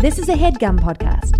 This is a HeadGum podcast.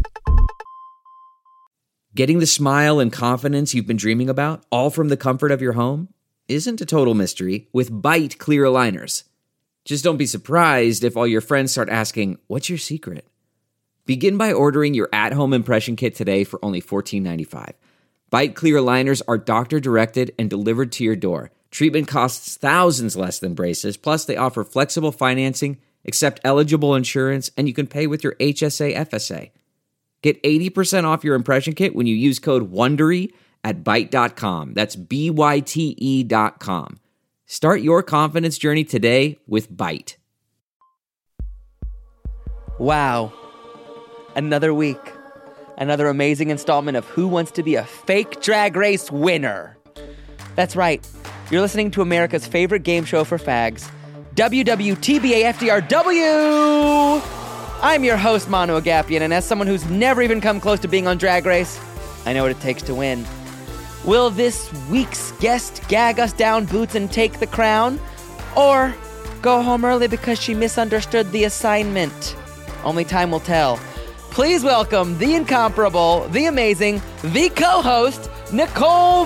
Getting the smile and confidence you've been dreaming about, all from the comfort of your home, isn't a total mystery with Byte clear aligners. Just don't be surprised if all your friends start asking, "What's your secret?" Begin by ordering your at-home impression kit today for only $14.95. Byte clear aligners are doctor-directed and delivered to your door. Treatment costs thousands less than braces, plus they offer flexible financing, accept eligible insurance, and you can pay with your HSA FSA. Get 80% off your impression kit when you use code WONDERY at Byte.com. That's BYTE.com. Start your confidence journey today with Byte. Wow. Another week. Another amazing installment of Who Wants to Be a Fake Drag Race Winner? That's right. You're listening to America's favorite game show for fags, WWTBAFDRW! I'm your host, Manu Agapian, and as someone who's never even come close to being on Drag Race, I know what it takes to win. Will this week's guest gag us down boots and take the crown? Or go home early because she misunderstood the assignment? Only time will tell. Please welcome the incomparable, the amazing, the co-host, Nicole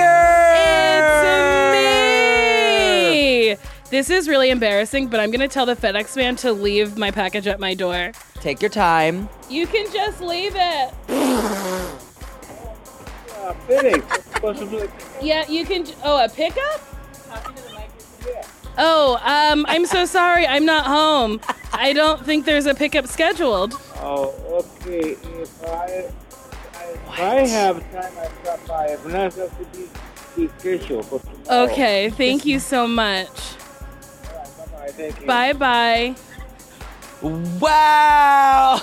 Byer! It's me! This is really embarrassing, but I'm going to tell the FedEx man to leave my package at my door. Take your time. You can just leave it. Yeah, you can... Oh, a pickup? Oh, I'm so sorry. I'm not home. I don't think there's a pickup scheduled. Oh, okay. If I have time, I stop by. If not, it's have to be scheduled for tomorrow. Okay, thank you so much. All right, bye-bye. Thank you. Bye-bye. Wow!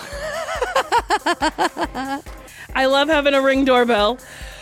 I love having a Ring doorbell.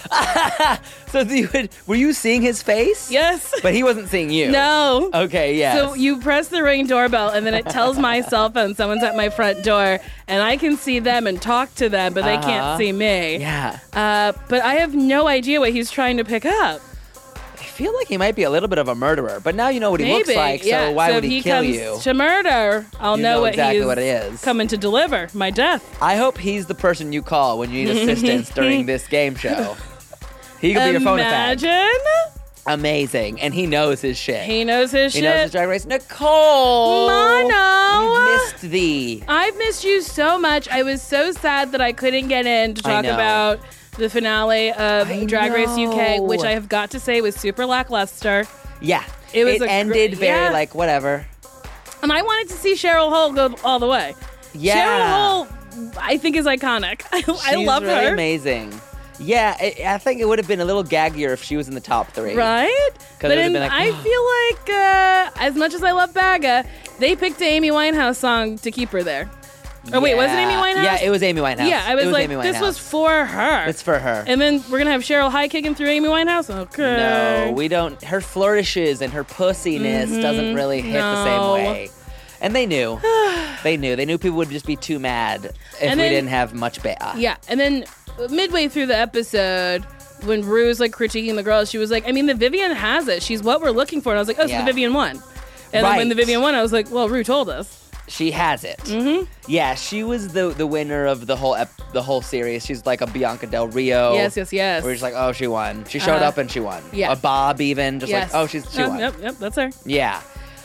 So were you seeing his face? Yes. But he wasn't seeing you. No. Okay, yes. So you press the Ring doorbell, and then it tells my cell phone someone's at my front door, and I can see them and talk to them, but they can't see me. Yeah. But I have no idea what he's trying to pick up. I feel like he might be a little bit of a murderer, but now you know what he looks like, so why would he kill you? If he comes to murder, I'll You know what exactly he's what it is. coming to deliver, my death. I hope he's the person you call when you need assistance during this game show. He could be your phone effect. Imagine. Amazing. And he knows his shit. He knows his He shit. knows his Drag Race. Nicole! Mono! We've missed thee. I've missed you so much. I was so sad that I couldn't get in to talk know. about the finale of I Drag Race UK, know. which I have got to say was super lackluster. Yeah. It was ended very, like, whatever. And I wanted to see Cheryl Hole go all the way. Yeah. Cheryl Hole, I think, is iconic. I love She's really her. amazing. Yeah, I think it would have been a little gaggier if she was in the top 3. Right? But it would've been like, I feel like, as much as I love Baga, they picked an Amy Winehouse song to keep her there. Oh, wait, was it Amy Winehouse? Yeah, it was Amy Winehouse. Yeah, I was like, Amy this Winehouse. was for her. It's for her. And then we're going to have Cheryl high kicking through Amy Winehouse? Okay. No, we don't. Her flourishes and her pussiness doesn't really hit the same way. And they knew. They knew people would just be too mad if we didn't have much Yeah, and then midway through the episode, when Rue's like critiquing the girls, she was like, I mean, the Vivian has it. She's what we're looking for. And I was like, oh, so the Vivian won. And then when the Vivian won, I was like, well, Rue told us. She has it. Mm-hmm. Yeah, she was the winner of the whole series. She's like a Bianca Del Rio. Yes. We're just like, oh, she won. She showed up and she won. Yeah. A Bob even, just like, oh, she won. Yep, that's her. Yeah.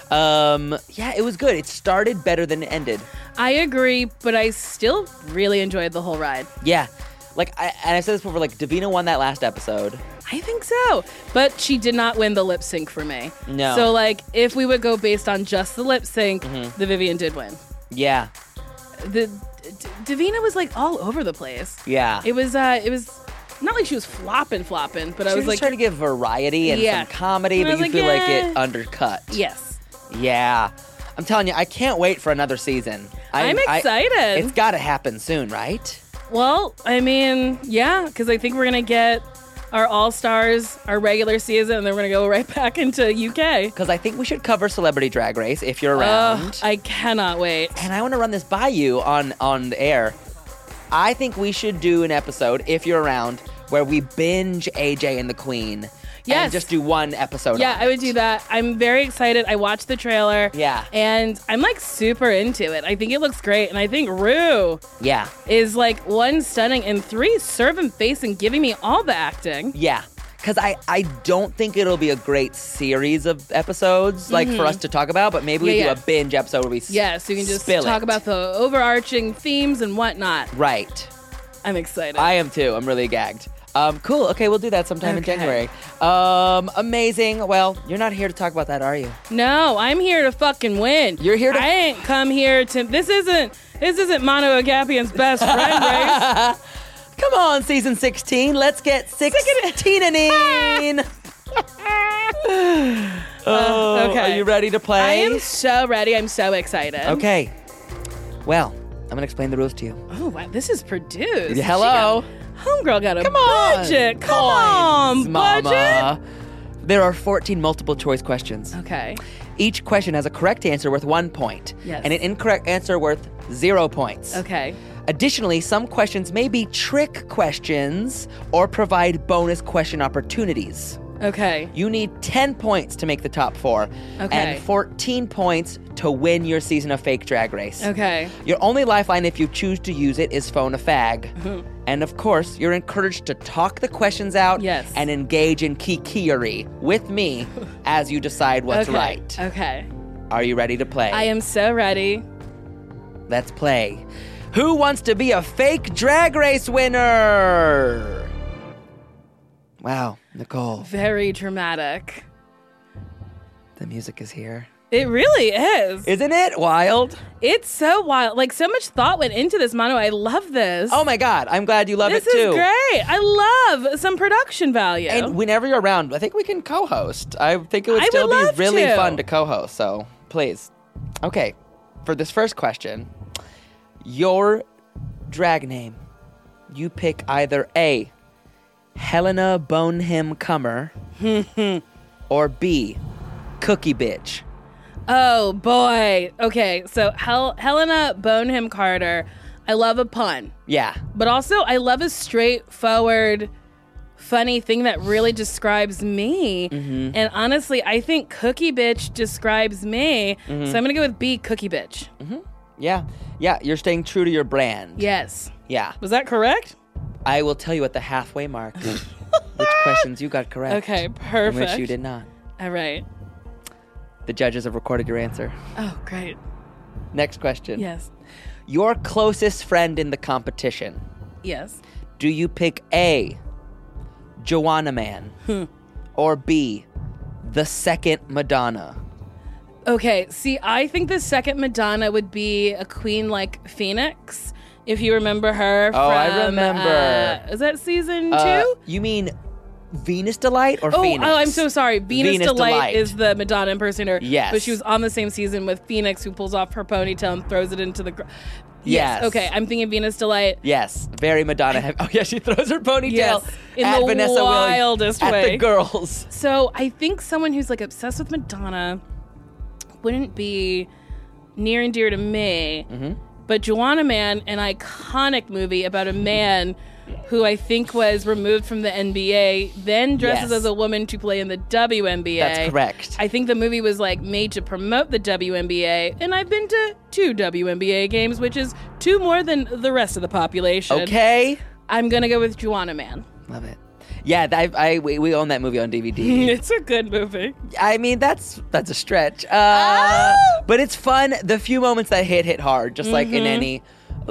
Yeah, it was good. It started better than it ended. I agree, but I still really enjoyed the whole ride. Yeah. Like, I said this before, like, Davina won that last episode. I think so. But she did not win the lip sync for me. No. So, like, if we would go based on just the lip sync, the Vivian did win. Yeah. Davina was, like, all over the place. Yeah. It was not like she was flopping, but I was like trying to give variety and some comedy, And I but was you like, feel like it undercut. Yes. Yeah. I'm telling you, I can't wait for another season. I'm excited. It's got to happen soon, right? Well, I mean, yeah, because I think we're going to get our All-Stars, our regular season, and then we're going to go right back into UK. Because I think we should cover Celebrity Drag Race if you're around. I cannot wait. And I want to run this by you on the air. I think we should do an episode, if you're around, where we binge AJ and the Queen. and Yes. just do one episode. Yeah, on I it. would do that. I'm very excited. I watched the trailer. Yeah. And I'm like super into it. I think it looks great. And I think Rue Yeah. is like 1, stunning, and 3, servant face and giving me all the acting. Yeah. Because I don't think it'll be a great series of episodes like for us to talk about, but maybe we Yeah, do yeah. a binge episode where we Yeah, so you can just spill talk it. about the overarching themes and whatnot. Right. I'm excited. I am too. I'm really gagged. Cool. Okay, we'll do that sometime in Okay. January. Amazing. Well, you're not here to talk about that, are you? No, I'm here to fucking win. You're here to- I ain't come here to. This isn't Mono Agapian's best friend race. Come on, season 16. Let's get 16-ing. Okay. Are you ready to I play? am so ready. I'm so excited. Okay. Well, I'm going to explain the rules to you. Oh wow, this is produced. Hello. Homegirl got a Come on. budget. Come Coins, on, mama. budget. There are 14 multiple choice questions. Okay. Each question has a correct answer worth 1 point, Yes. and an incorrect answer worth 0 points. Okay. Additionally, some questions may be trick questions or provide bonus question opportunities. Okay. You need 10 points to make the top 4, Okay. and 14 points to win your season of Fake Drag Race. Okay. Your only lifeline, if you choose to use it, is phone a fag. Mm-hmm. And of course, you're encouraged to talk the questions out Yes. and engage in kikiery with me as you decide what's Okay. right. Okay. Are you ready to play? I am so ready. Let's play. Who wants to be a Fake Drag Race winner? Wow, Nicole, Very dramatic. the music is here. It really is. Isn't it wild? It's so wild. Like, so much thought went into this, Mono. I love this. Oh my God, I'm glad you love this it too. is great. I love some production value. And whenever you're around, I think we can co-host. I think it would I would still be love really to. fun to co-host, so please. Okay, for this first question, your drag name. You pick either A, Helena Boneham Comer, or B, Cookie Bitch. Oh boy. Okay, so Helena Boneham Carter. I love a pun, Yeah. but also I love a straightforward, funny thing that really describes me. Mm-hmm. And honestly, I think Cookie Bitch describes me. So I'm gonna go with B, Cookie Bitch. Yeah. Yeah, you're staying true to your brand. Yes. Yeah. Was that correct? I will tell you at the halfway mark which questions you got correct. Okay, And perfect. which you did not. All right. The judges have recorded your answer. Oh, great. Next question. Yes. Your closest friend in the competition. Yes. Do you pick A, Joanna Man, or B, the second Madonna? Okay, see, I think the second Madonna would be a queen like Phoenix, if you remember her. Oh, I from, remember. Is that season 2? You mean Venus Delight or Oh, Phoenix? I'm so sorry. Venus Delight Delight. is the Madonna impersonator. Yes. But she was on the same season with Phoenix, who pulls off her ponytail and throws it into the... Yes. Okay, I'm thinking Venus Delight. Yes, very Madonna. Oh yeah, she throws her ponytail Yes, in at the Vanessa Williams wildest at way. the girls. So I think someone who's like obsessed with Madonna wouldn't be near and dear to me. Mm-hmm. But Joanna Man, an iconic movie about a man who I think was removed from the NBA, then dresses Yes. as a woman to play in the WNBA. That's correct. I think the movie was like made to promote the WNBA, and I've been to 2 WNBA games, which is 2 more than the rest of the population. Okay. I'm gonna go with Joanna Man. Love it. Yeah, we own that movie on DVD. It's a good movie. I mean, that's a stretch. But it's fun. The few moments that hit hard, just like in any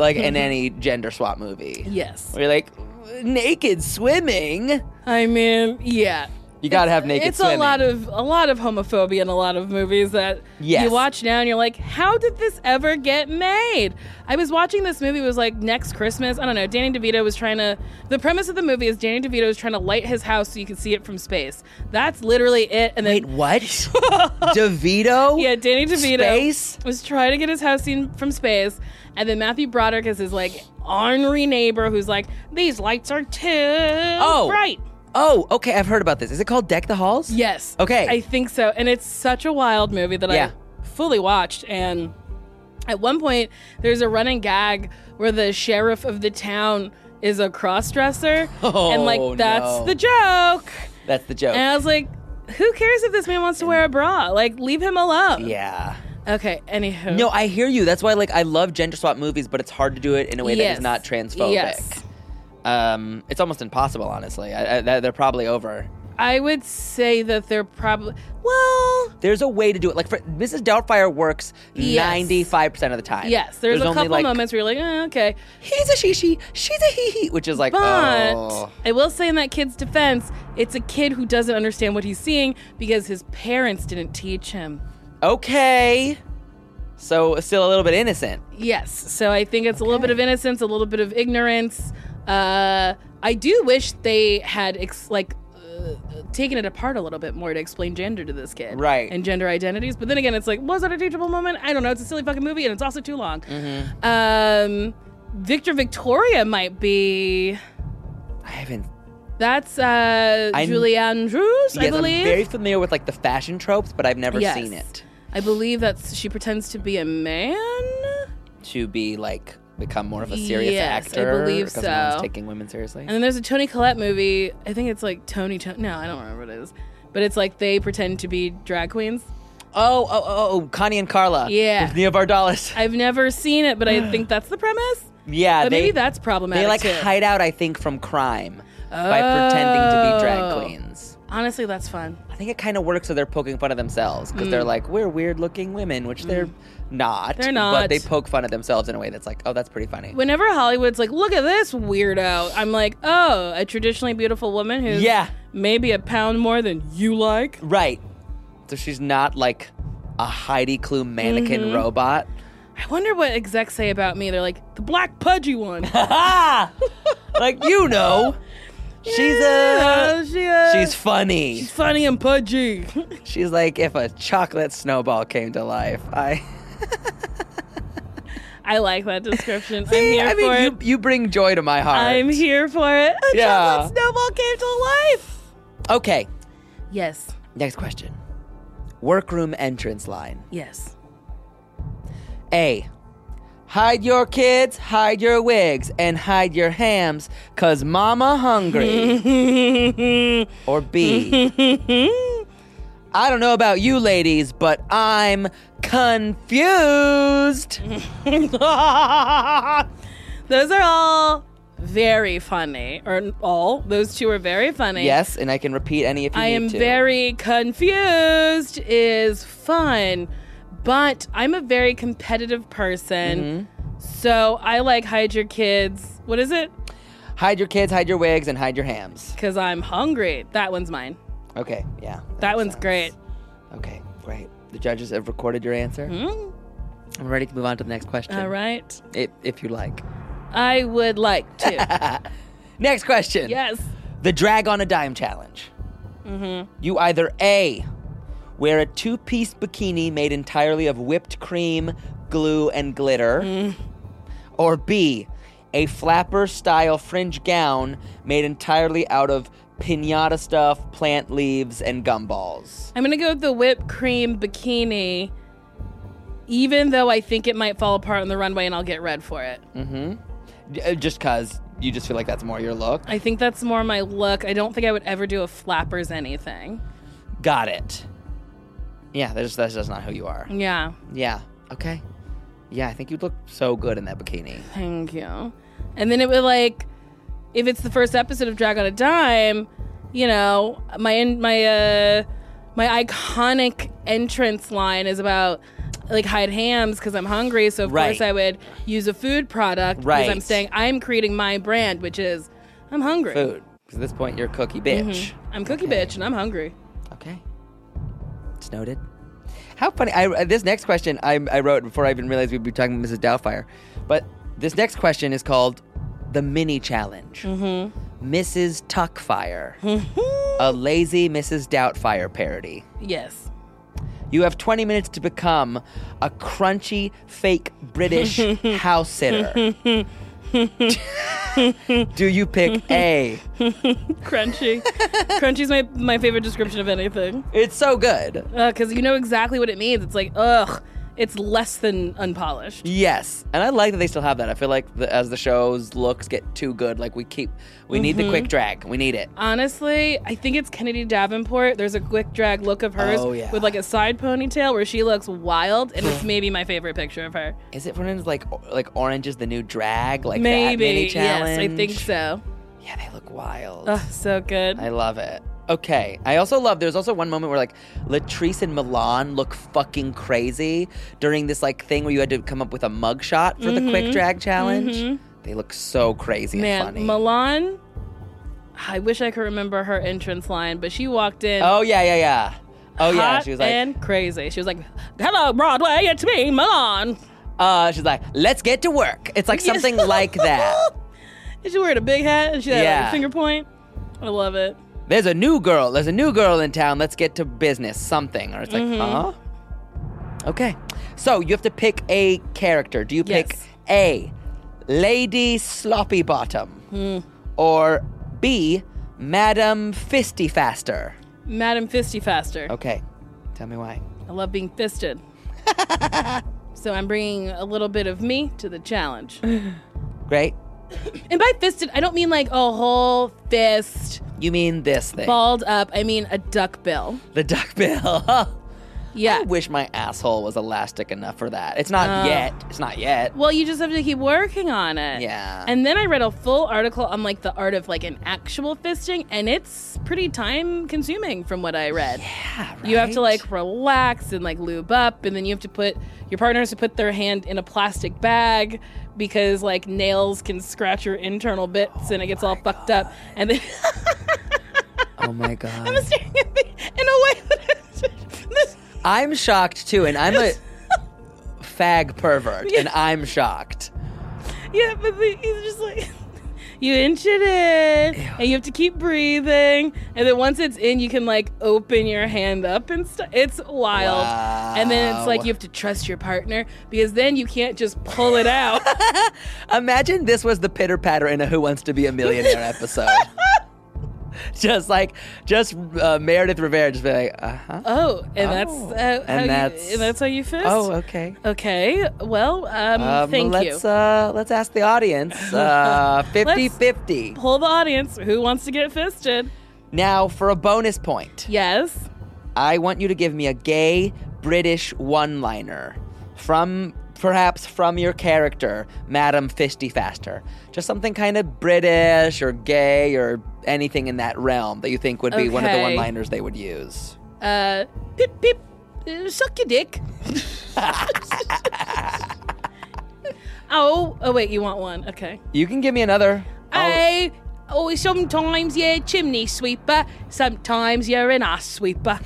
gender swap movie. Yes. Where you're like, naked swimming. I mean, yeah. You gotta have naked It's swimming. a lot of homophobia in a lot of movies that Yes. you watch now and you're like, how did this ever get made? I was watching this movie, it was like next Christmas. I don't know. Danny DeVito was the premise of the movie is Danny DeVito is trying to light his house so you can see it from space. That's literally it. And then Wait, what? DeVito? yeah, Danny DeVito Space? was trying to get his house seen from space, and then Matthew Broderick is his like ornery neighbor who's like, these lights are too bright. Oh, okay. I've heard about this. Is it called Deck the Halls? Yes. Okay. I think so. And it's such a wild movie that Yeah. I fully watched. And at one point, there's a running gag where the sheriff of the town is a cross-dresser. Oh, and, like, that's no. the joke. That's the joke. And I was like, who cares if this man wants to wear a bra? Like, leave him alone. Yeah. Okay, anywho. No, I hear you. That's why, like, I love gender swap movies, but it's hard to do it in a way that is not transphobic. Yes. It's almost impossible, honestly. They're probably over. I would say that they're probably... Well... There's a way to do it. Like, Mrs. Doubtfire works Yes. 95% of the time. Yes, there's a only, couple like, moments where you're like, okay. He's a she-she, she's a he-he, which is like, But oh. I will say in that kid's defense, it's a kid who doesn't understand what he's seeing because his parents didn't teach him. Okay. So, still a little bit innocent. Yes, so I think it's a little bit of innocence, a little bit of ignorance. I do wish they had taken it apart a little bit more to explain gender to this kid. Right. And gender identities. But then again, it's like, was it a teachable moment? I don't know. It's a silly fucking movie and it's also too long. Victor Victoria might be... I haven't... That's Julie Andrews, Yes, I believe. I'm very familiar with, like, the fashion tropes, but I've never seen it. I believe she pretends to be a man. To be, like, become more of a serious Yes, actor. I believe because so. no one's taking women seriously. And then there's a Toni Collette movie. I think it's like No, I don't remember what it is. But it's like they pretend to be drag queens. Oh, Connie and Carla. Yeah. With Nia Vardalos. I've never seen it, but I think that's the premise. Yeah, But maybe that's problematic They, like, too. hide out, I think, from crime by pretending to be drag queens. Honestly, that's fun. I think it kind of works so they're poking fun at themselves because they're like, we're weird-looking women, which they're not. They're not. But they poke fun at themselves in a way that's like, oh, that's pretty funny. Whenever Hollywood's like, look at this weirdo, I'm like, oh, a traditionally beautiful woman who's maybe a pound more than you like. Right. So she's not like a Heidi Klum mannequin robot. I wonder what execs say about me. They're like, the black pudgy one. Like, you know. She's funny. She's funny and pudgy. She's like if a chocolate snowball came to life. I like that description. See, I'm here for it. You bring joy to my heart. I'm here for it. A chocolate snowball came to life. Okay. Yes. Next question. Workroom entrance line. Yes. A. Hide your kids, hide your wigs, and hide your hams, 'cause mama hungry. Or B. I don't know about you ladies, but I'm confused. Those are all very funny. Those two are very funny. Yes, and I can repeat any if you need to. I am very confused is fun. But I'm a very competitive person, so I like hide your kids. What is it? Hide your kids, hide your wigs, and hide your hams. Because I'm hungry. That one's mine. Okay, yeah. That one's great. Okay, great. The judges have recorded your answer. I'm ready to move on to the next question. All right. If you like. I would like to. Next question. Yes. The drag on a dime challenge. You either A, wear a 2-piece bikini made entirely of whipped cream, glue, and glitter. Or B, a flapper-style fringe gown made entirely out of piñata stuff, plant leaves, and gumballs. I'm going to go with the whipped cream bikini, even though I think it might fall apart on the runway and I'll get red for it. Just because you just feel like that's more your look? I think that's more my look. I don't think I would ever do a flappers anything. Got it. Yeah, that's just not who you are. Yeah. Yeah, okay. Yeah, I think you'd look so good in that bikini. Thank you. And then it would if it's the first episode of Drag on a Dime, you know, my iconic entrance line is about hide hams because I'm hungry. So of course I would use a food product because I'm saying I'm creating my brand, which is I'm hungry. Food. Because at this point you're cookie bitch. I'm cookie bitch and I'm hungry. Okay. It's noted. How funny. This next question I wrote before I even realized we'd be talking about Mrs. Doubtfire. But this next question is called the Mini Challenge. Mrs. Tuckfire. A lazy Mrs. Doubtfire parody. Yes. You have 20 minutes to become a crunchy, fake British house sitter. Do you pick A? Crunchy. Crunchy's my favorite description of anything. It's so good. Because you know exactly what it means. It's like, ugh, it's less than unpolished. Yes, and I like that they still have that. I feel like as the show's looks get too good, like we need the quick drag. We need it. Honestly, I think it's Kennedy Davenport. There's a quick drag look of hers with like a side ponytail where she looks wild, and it's maybe my favorite picture of her. Is it when it's like Orange is the New Drag? Like maybe, that mini challenge? Yes, I think so. Yeah, they look wild. Oh, so good. I love it. Okay. I also love, there's also one moment where like Latrice and Milan look fucking crazy during this like thing where you had to come up with a mugshot for the quick drag challenge. They look so crazy and funny. Milan, I wish I could remember her entrance line, but she walked in. Oh, yeah. Oh, yeah. She was like, and crazy. She was like, "Hello, Broadway, it's me, Milan." She's like, "Let's get to work." It's like something like that. And she wearing a big hat and she had like a finger point. I love it. There's a new girl in town. Let's get to business. Something. Or it's like, huh? Okay. So you have to pick a character. Do you pick A, Lady Sloppy Bottom, or B, Madam Fisty Faster? Madam Fisty Faster. Okay. Tell me why. I love being fisted. So I'm bringing a little bit of me to the challenge. Great. And by fisted, I don't mean like a whole fist. You mean this thing. Balled up. I mean a duck bill. The duck bill. Yeah. I wish my asshole was elastic enough for that. It's not yet. It's not yet. Well, you just have to keep working on it. Yeah. And then I read a full article on like the art of like an actual fisting, and it's pretty time consuming from what I read. Yeah, right? You have to like relax and like lube up, and then you have to put your partner has to put their hand in a plastic bag because like nails can scratch your internal bits and it gets all fucked up. And then oh my God. I'm staring at me in a way that I'm shocked too, and I'm a fag pervert, and I'm shocked. Yeah, but he's just like, you inch it in, and you have to keep breathing, and then once it's in, you can like open your hand up and stuff. It's wild. Wow. And then it's like you have to trust your partner, because then you can't just pull it out. Imagine this was the pitter patter in a Who Wants to Be a Millionaire episode. Just Meredith Rivera just be like, Oh, and that's how you fist? Oh, okay. Okay. Well, thank you. Let's ask the audience. 50-50. Pull the audience. Who wants to get fisted? Now, for a bonus point. Yes. I want you to give me a gay British one-liner perhaps from your character, Madam Fisty Faster. Just something kind of British or gay or anything in that realm that you think would be one of the one-liners they would use. Pip, pip, suck your dick. Oh, wait, you want one? Okay. You can give me another. Sometimes you're a chimney sweeper, sometimes you're an ass sweeper.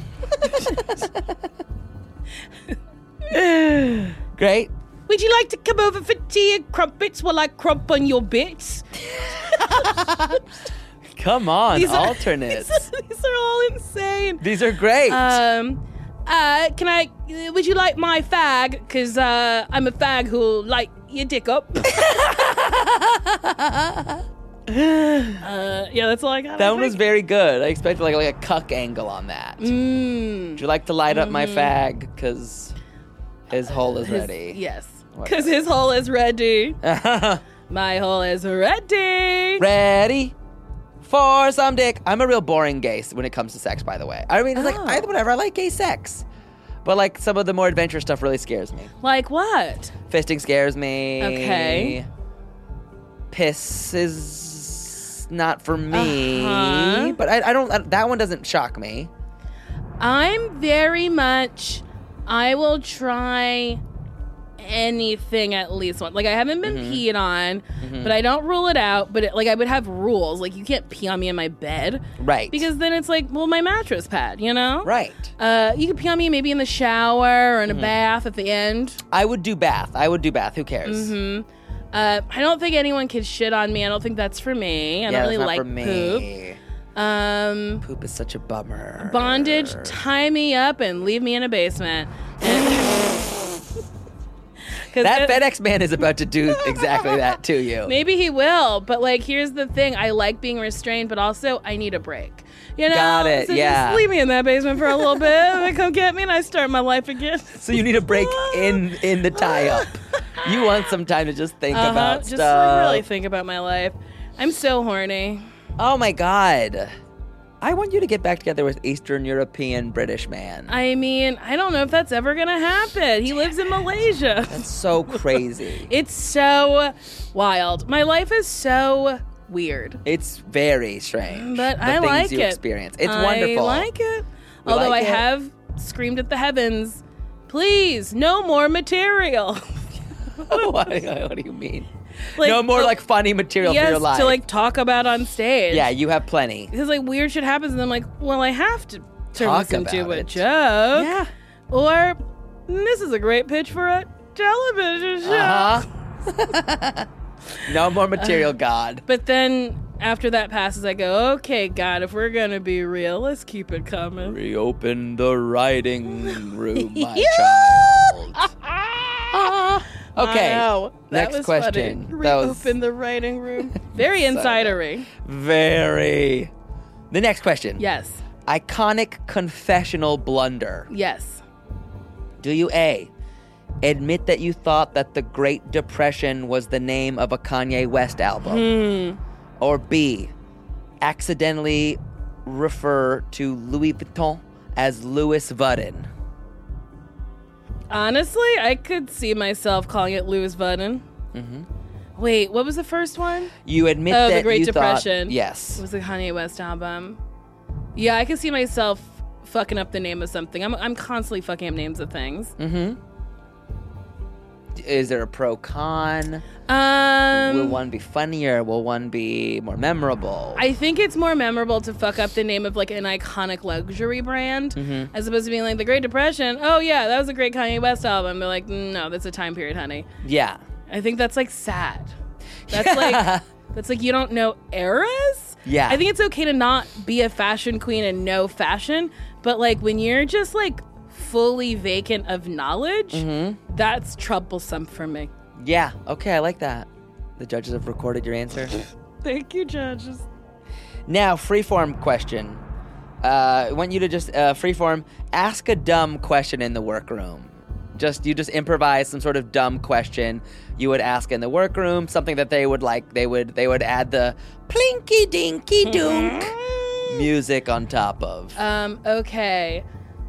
Great. Would you like to come over for tea and crumpets while I crump on your bits? Come on, alternates. These are all insane. These are great. Would you like my fag? Because I'm a fag who'll light your dick up. Yeah, that's all I got. That one was very good. I expected like a cuck angle on that. Would you like to light up my fag? Because his hole is ready. Yes. Because his hole is ready. My hole is ready. Ready for some dick. I'm a real boring gay when it comes to sex, by the way. I mean, it's like, whatever. I like gay sex. But like some of the more adventurous stuff really scares me. Like what? Fisting scares me. Okay. Piss is not for me. But I don't, that one doesn't shock me. I'm very much, I will try anything at least once. Like, I haven't been peed on, but I don't rule it out. But I would have rules. Like, you can't pee on me in my bed. Right. Because then it's like, well, my mattress pad, you know? Right. You can pee on me maybe in the shower or in a bath at the end. I would do bath. Who cares? I don't think anyone can shit on me. I don't think that's for me. I don't really like poop. Poop is such a bummer. Bondage, tie me up and leave me in a basement. That FedEx man is about to do exactly that to you. Maybe he will, but here's the thing. I like being restrained, but also I need a break. You know? Got it, So yeah. just leave me in that basement for a little bit, and then come get me, and I start my life again. So you need a break in the tie-up. You want some time to just think about just stuff. like, really think about my life. I'm so horny. Oh my God. I want you to get back together with Eastern European British man. I mean, I don't know if that's ever gonna happen. He lives in Malaysia. That's so crazy. It's so wild. My life is so weird. It's very strange. But the I things like you it. experience. It's wonderful. I like it. We Although like I it. have screamed at the heavens, please, no more material. what do you mean? Like, no more like funny material yes, for your life. to like talk about on stage. Yeah, you have plenty. Because like weird shit happens, and I'm like, well, I have to turn Talk this into about a it. joke. Yeah. Or this is a great pitch for a television show. Uh-huh. No more material, God. But then after that passes, I go, okay, God, if we're gonna be real, let's keep it coming. Reopen the writing room, my child. Okay. I know. That Next was question. Funny. That was Reopen the writing room. Very insidery. very. The next question. Yes. Iconic confessional blunder. Yes. Do you A, admit that you thought that the Great Depression was the name of a Kanye West album? Or B, accidentally refer to Louis Vuitton as Louis Vuitton? Honestly, I could see myself calling it Louis Vuitton. Wait, what was the first one? You admit Oh, that the Great you Depression. thought... Yes. It was the Kanye West album. Yeah, I can see myself fucking up the name of something. I'm constantly fucking up names of things. Is there a pro-con? Will one be funnier? Will one be more memorable? I think it's more memorable to fuck up the name of like an iconic luxury brand as opposed to being like the Great Depression. Oh yeah, that was a great Kanye West album. They're like, no, that's a time period, honey. Yeah. I think that's like sad. That's like you don't know eras. Yeah. I think it's okay to not be a fashion queen and know fashion, but like when you're just like fully vacant of knowledge, that's troublesome for me. Yeah. Okay, I like that. The judges have recorded your answer. Thank you, judges. Now, freeform question. I want you to just freeform ask a dumb question in the workroom. You just improvise some sort of dumb question you would ask in the workroom, something that they would like. They would add the plinky dinky dunk music on top of. Okay.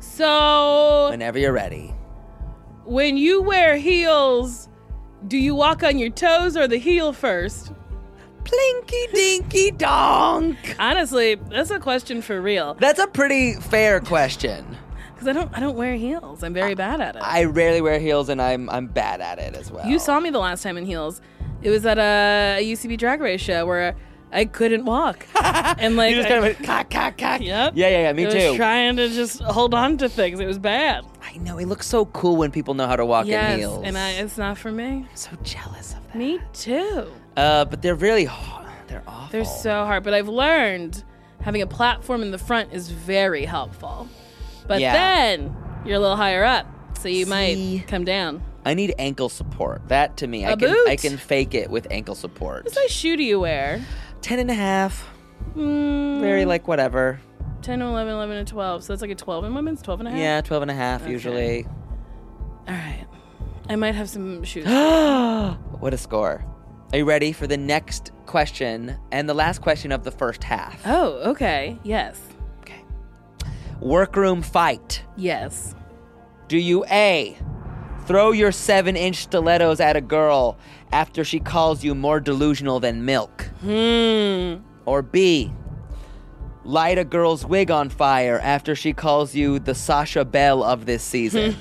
So Whenever you're ready. when you wear heels, do you walk on your toes or the heel first? Plinky dinky donk. Honestly, that's a question for real. That's a pretty fair question. Because I don't wear heels. I'm very bad at it. I rarely wear heels, and I'm bad at it as well. You saw me the last time in heels. It was at a UCB Drag Race show where I couldn't walk. And like You just kind of went, cock, cock, cock. Yep. Yeah, me I was too. trying to just hold on to things. It was bad. I know, it looks so cool when people know how to walk in heels. and it's not for me. I'm so jealous of that. Me too. But they're really hard. They're awful. They're so hard. But I've learned having a platform in the front is very helpful. But Yeah. then you're a little higher up, so you See? might come down. I need ankle support. That to me, A I boot? can fake it with ankle support. What size shoe do you wear? 10 and a half. Mm, Very like whatever. 10 to 11, 11 to 12. So that's like a 12 in women's, 12 and a half? Yeah, 12 and a half usually. All right. I might have some shoes. What a score. Are you ready for the next question and the last question of the first half? Oh, okay. Yes. Okay. Workroom fight. Yes. Do you A, throw your 7-inch stilettos at a girl after she calls you more delusional than milk? Or B, light a girl's wig on fire after she calls you the Sasha Bell of this season?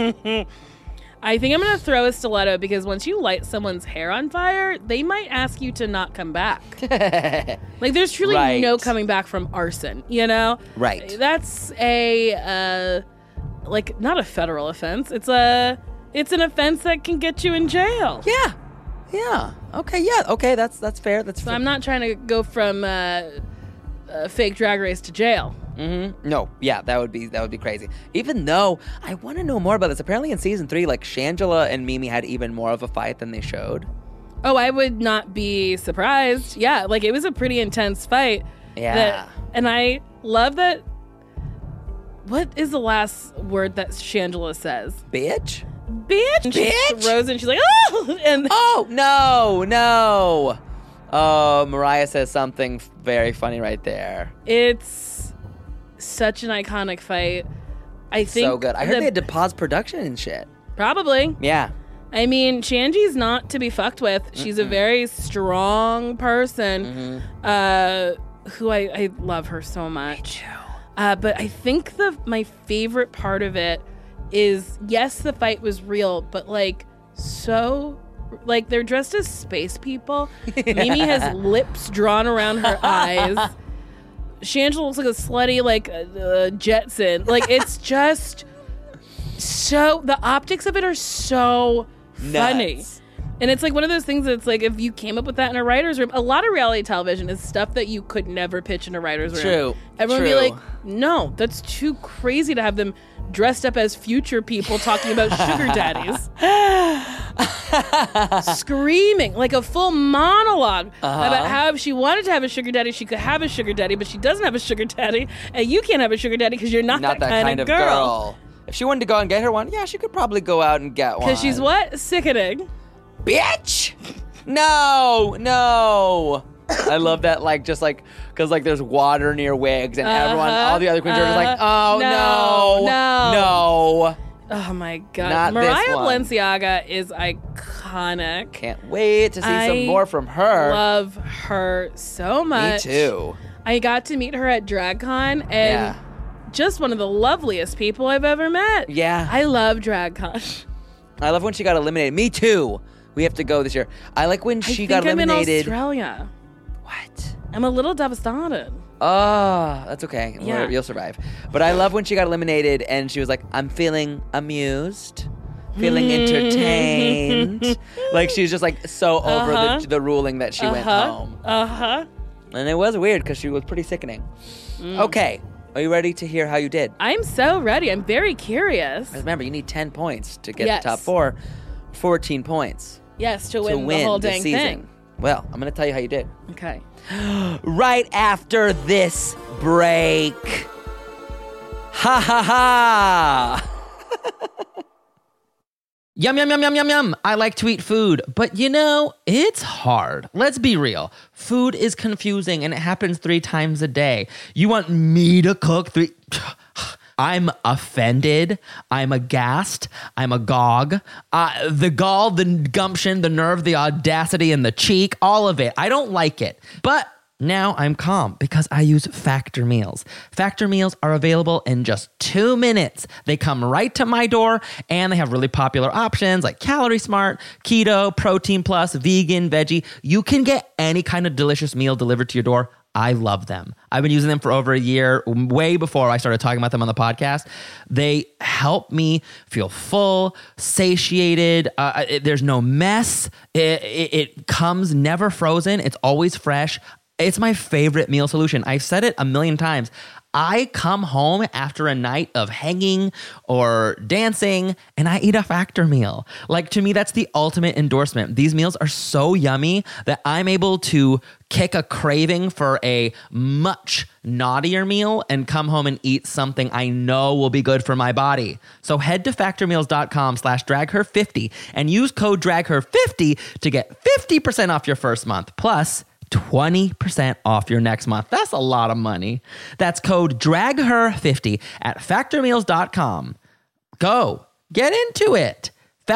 I think I'm going to throw a stiletto because once you light someone's hair on fire, they might ask you to not come back. Like, there's truly Right. no coming back from arson, you know? Right. That's a, like, not a federal offense. It's an offense that can get you in jail. Yeah. Okay, that's fair. That's So fair. I'm not trying to go from fake Drag Race to jail. No, yeah, that would be crazy. Even though I want to know more about this. Apparently in season 3, like Shangela and Mimi had even more of a fight than they showed. Oh, I would not be surprised. Yeah, like it was a pretty intense fight. Yeah. And I love that. What is the last word that Shangela says? Bitch? Bitch. And she throws it and she's like, oh! And oh, no. Oh, Mariah says something very funny right there. It's such an iconic fight. I think so good. I heard they had to pause production and shit. Probably. Yeah. I mean, Shanji's not to be fucked with. She's a very strong person who I love her so much. Me too. But I think my favorite part of it is, yes, the fight was real, but they're dressed as space people. Mimi has lips drawn around her eyes. Shangela looks like a slutty, Jetson. It's just so, the optics of it are so funny. Nuts. And it's one of those things that's if you came up with that in a writer's room, a lot of reality television is stuff that you could never pitch in a writer's room. True. Everyone would be like, no, that's too crazy to have them dressed up as future people talking about sugar daddies. Screaming like a full monologue about how if she wanted to have a sugar daddy, she could have a sugar daddy, but she doesn't have a sugar daddy, and you can't have a sugar daddy because you're not that kind of girl. If she wanted to go and get her one, yeah, she could probably go out and get one. Because she's what? Sickening. Bitch! No. I love that, because there's water near wigs, and all the other queens are just like, oh, no. Oh my God. Not Mariah Balenciaga is iconic. Can't wait to see some more from her. Love her so much. Me too. I got to meet her at DragCon, and just one of the loveliest people I've ever met. Yeah. I love DragCon. I love when she got eliminated. Me too. We have to go this year. I like when she got eliminated. I'm in Australia. What? I'm a little devastated. Oh, that's okay. Yeah. You'll survive. But I love when she got eliminated and she was like, I'm feeling amused, feeling entertained. She was just so over the ruling that she went home. And it was weird because she was pretty sickening. Okay. Are you ready to hear how you did? I'm so ready. I'm very curious. Remember, you need 10 points to get the top 4. 14 points. Yes, to win the whole dang season. thing. Well, I'm going to tell you how you did. Okay. Right after this break. Ha ha ha. Yum, yum, yum, yum, yum, yum. I like to eat food, but it's hard. Let's be real. Food is confusing and it happens 3 times a day. You want me to cook 3... I'm offended. I'm aghast. I'm agog. The gall, the gumption, the nerve, the audacity, and the cheek, all of it. I don't like it. But now I'm calm because I use Factor meals. Factor meals are available in just 2 minutes. They come right to my door, and they have really popular options like Calorie Smart, Keto, Protein Plus, Vegan, Veggie. You can get any kind of delicious meal delivered to your door. I love them. I've been using them for over a year, way before I started talking about them on the podcast. They help me feel full, satiated. There's no mess. It comes never frozen. It's always fresh. It's my favorite meal solution. I've said it a million times. I come home after a night of hanging or dancing and I eat a Factor meal. To me, that's the ultimate endorsement. These meals are so yummy that I'm able to kick a craving for a much naughtier meal and come home and eat something I know will be good for my body. So head to factormeals.com/dragher50 and use code dragher50 to get 50% off your first month. Plus 20% off your next month. That's a lot of money. That's code DRAGHER50 at factormeals.com. Go. Get into it.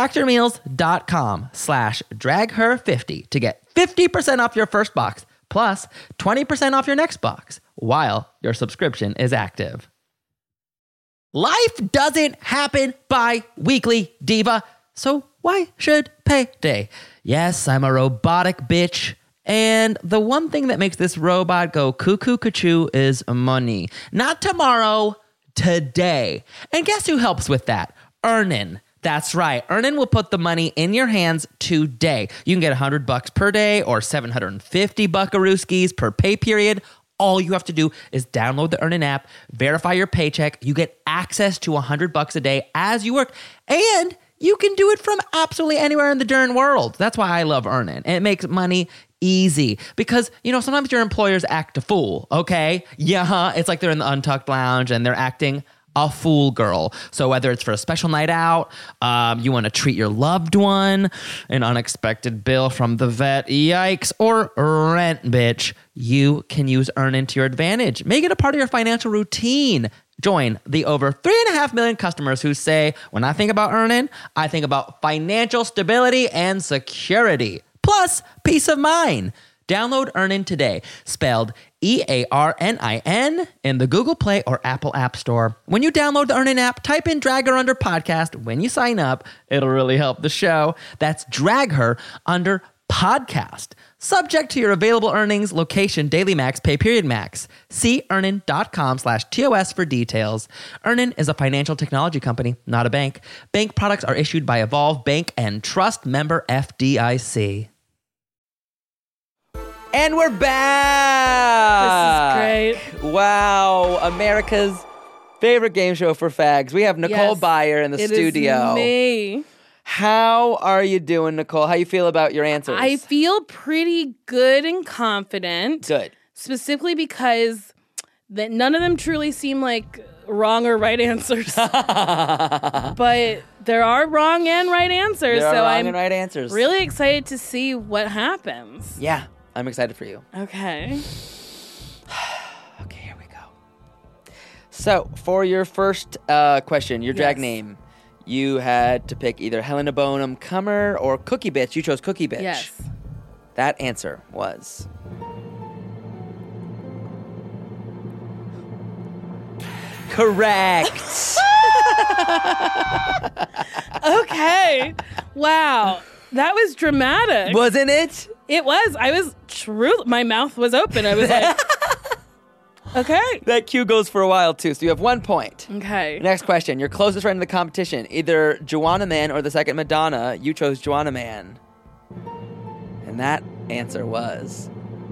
Factormeals.com/dragher50 to get 50% off your first box plus 20% off your next box while your subscription is active. Life doesn't happen bi-weekly, diva. So why should payday? Yes, I'm a robotic bitch. And the one thing that makes this robot go cuckoo cuckoo is money. Not tomorrow, today. And guess who helps with that? Earnin. That's right. Earnin will put the money in your hands today. You can get $100 per day or 750 buckarooskies per pay period. All you have to do is download the Earnin app, verify your paycheck. You get access to $100 a day as you work, and you can do it from absolutely anywhere in the darn world. That's why I love Earnin. And it makes money easy because, sometimes your employers act a fool, okay? Yeah, it's like they're in the Untucked Lounge and they're acting a fool girl. So whether it's for a special night out, you want to treat your loved one, an unexpected bill from the vet, yikes, or rent, bitch, you can use Earnin to your advantage. Make it a part of your financial routine. Join the over 3.5 million customers who say, when I think about Earnin, I think about financial stability and security, plus peace of mind. Download Earnin today, spelled EARNIN, in the Google Play or Apple App Store. When you download the Earnin app, type in Drag Her Under Podcast. When you sign up, it'll really help the show. That's Drag Her Under Podcast. Subject to your available earnings, location, daily max, pay period max. See earnin.com/TOS for details. Earnin is a financial technology company, not a bank. Bank products are issued by Evolve Bank and Trust, member FDIC. And we're back. This is great. Wow, America's favorite game show for fags. We have Nicole Byer in the studio. It is me. How are you doing, Nicole? How you feel about your answers? I feel pretty good and confident. Good. Specifically because that none of them truly seem like wrong or right answers. But there are wrong and right answers. There are so wrong I'm and right answers. really excited to see what happens. Yeah, I'm excited for you. Okay. Okay, here we go. So, for your first question, your drag name, you had to pick either Helena Bonham Comer or Cookie Bitch. You chose Cookie Bitch. Yes. That answer was... correct. Okay. Wow. That was dramatic. Wasn't it? It was. I was my mouth was open. I was like, okay. That cue goes for a while, too, so you have 1 point. Okay. Next question. Your closest friend in the competition, either Joanna Man or the second Madonna. You chose Joanna Man. And that answer was...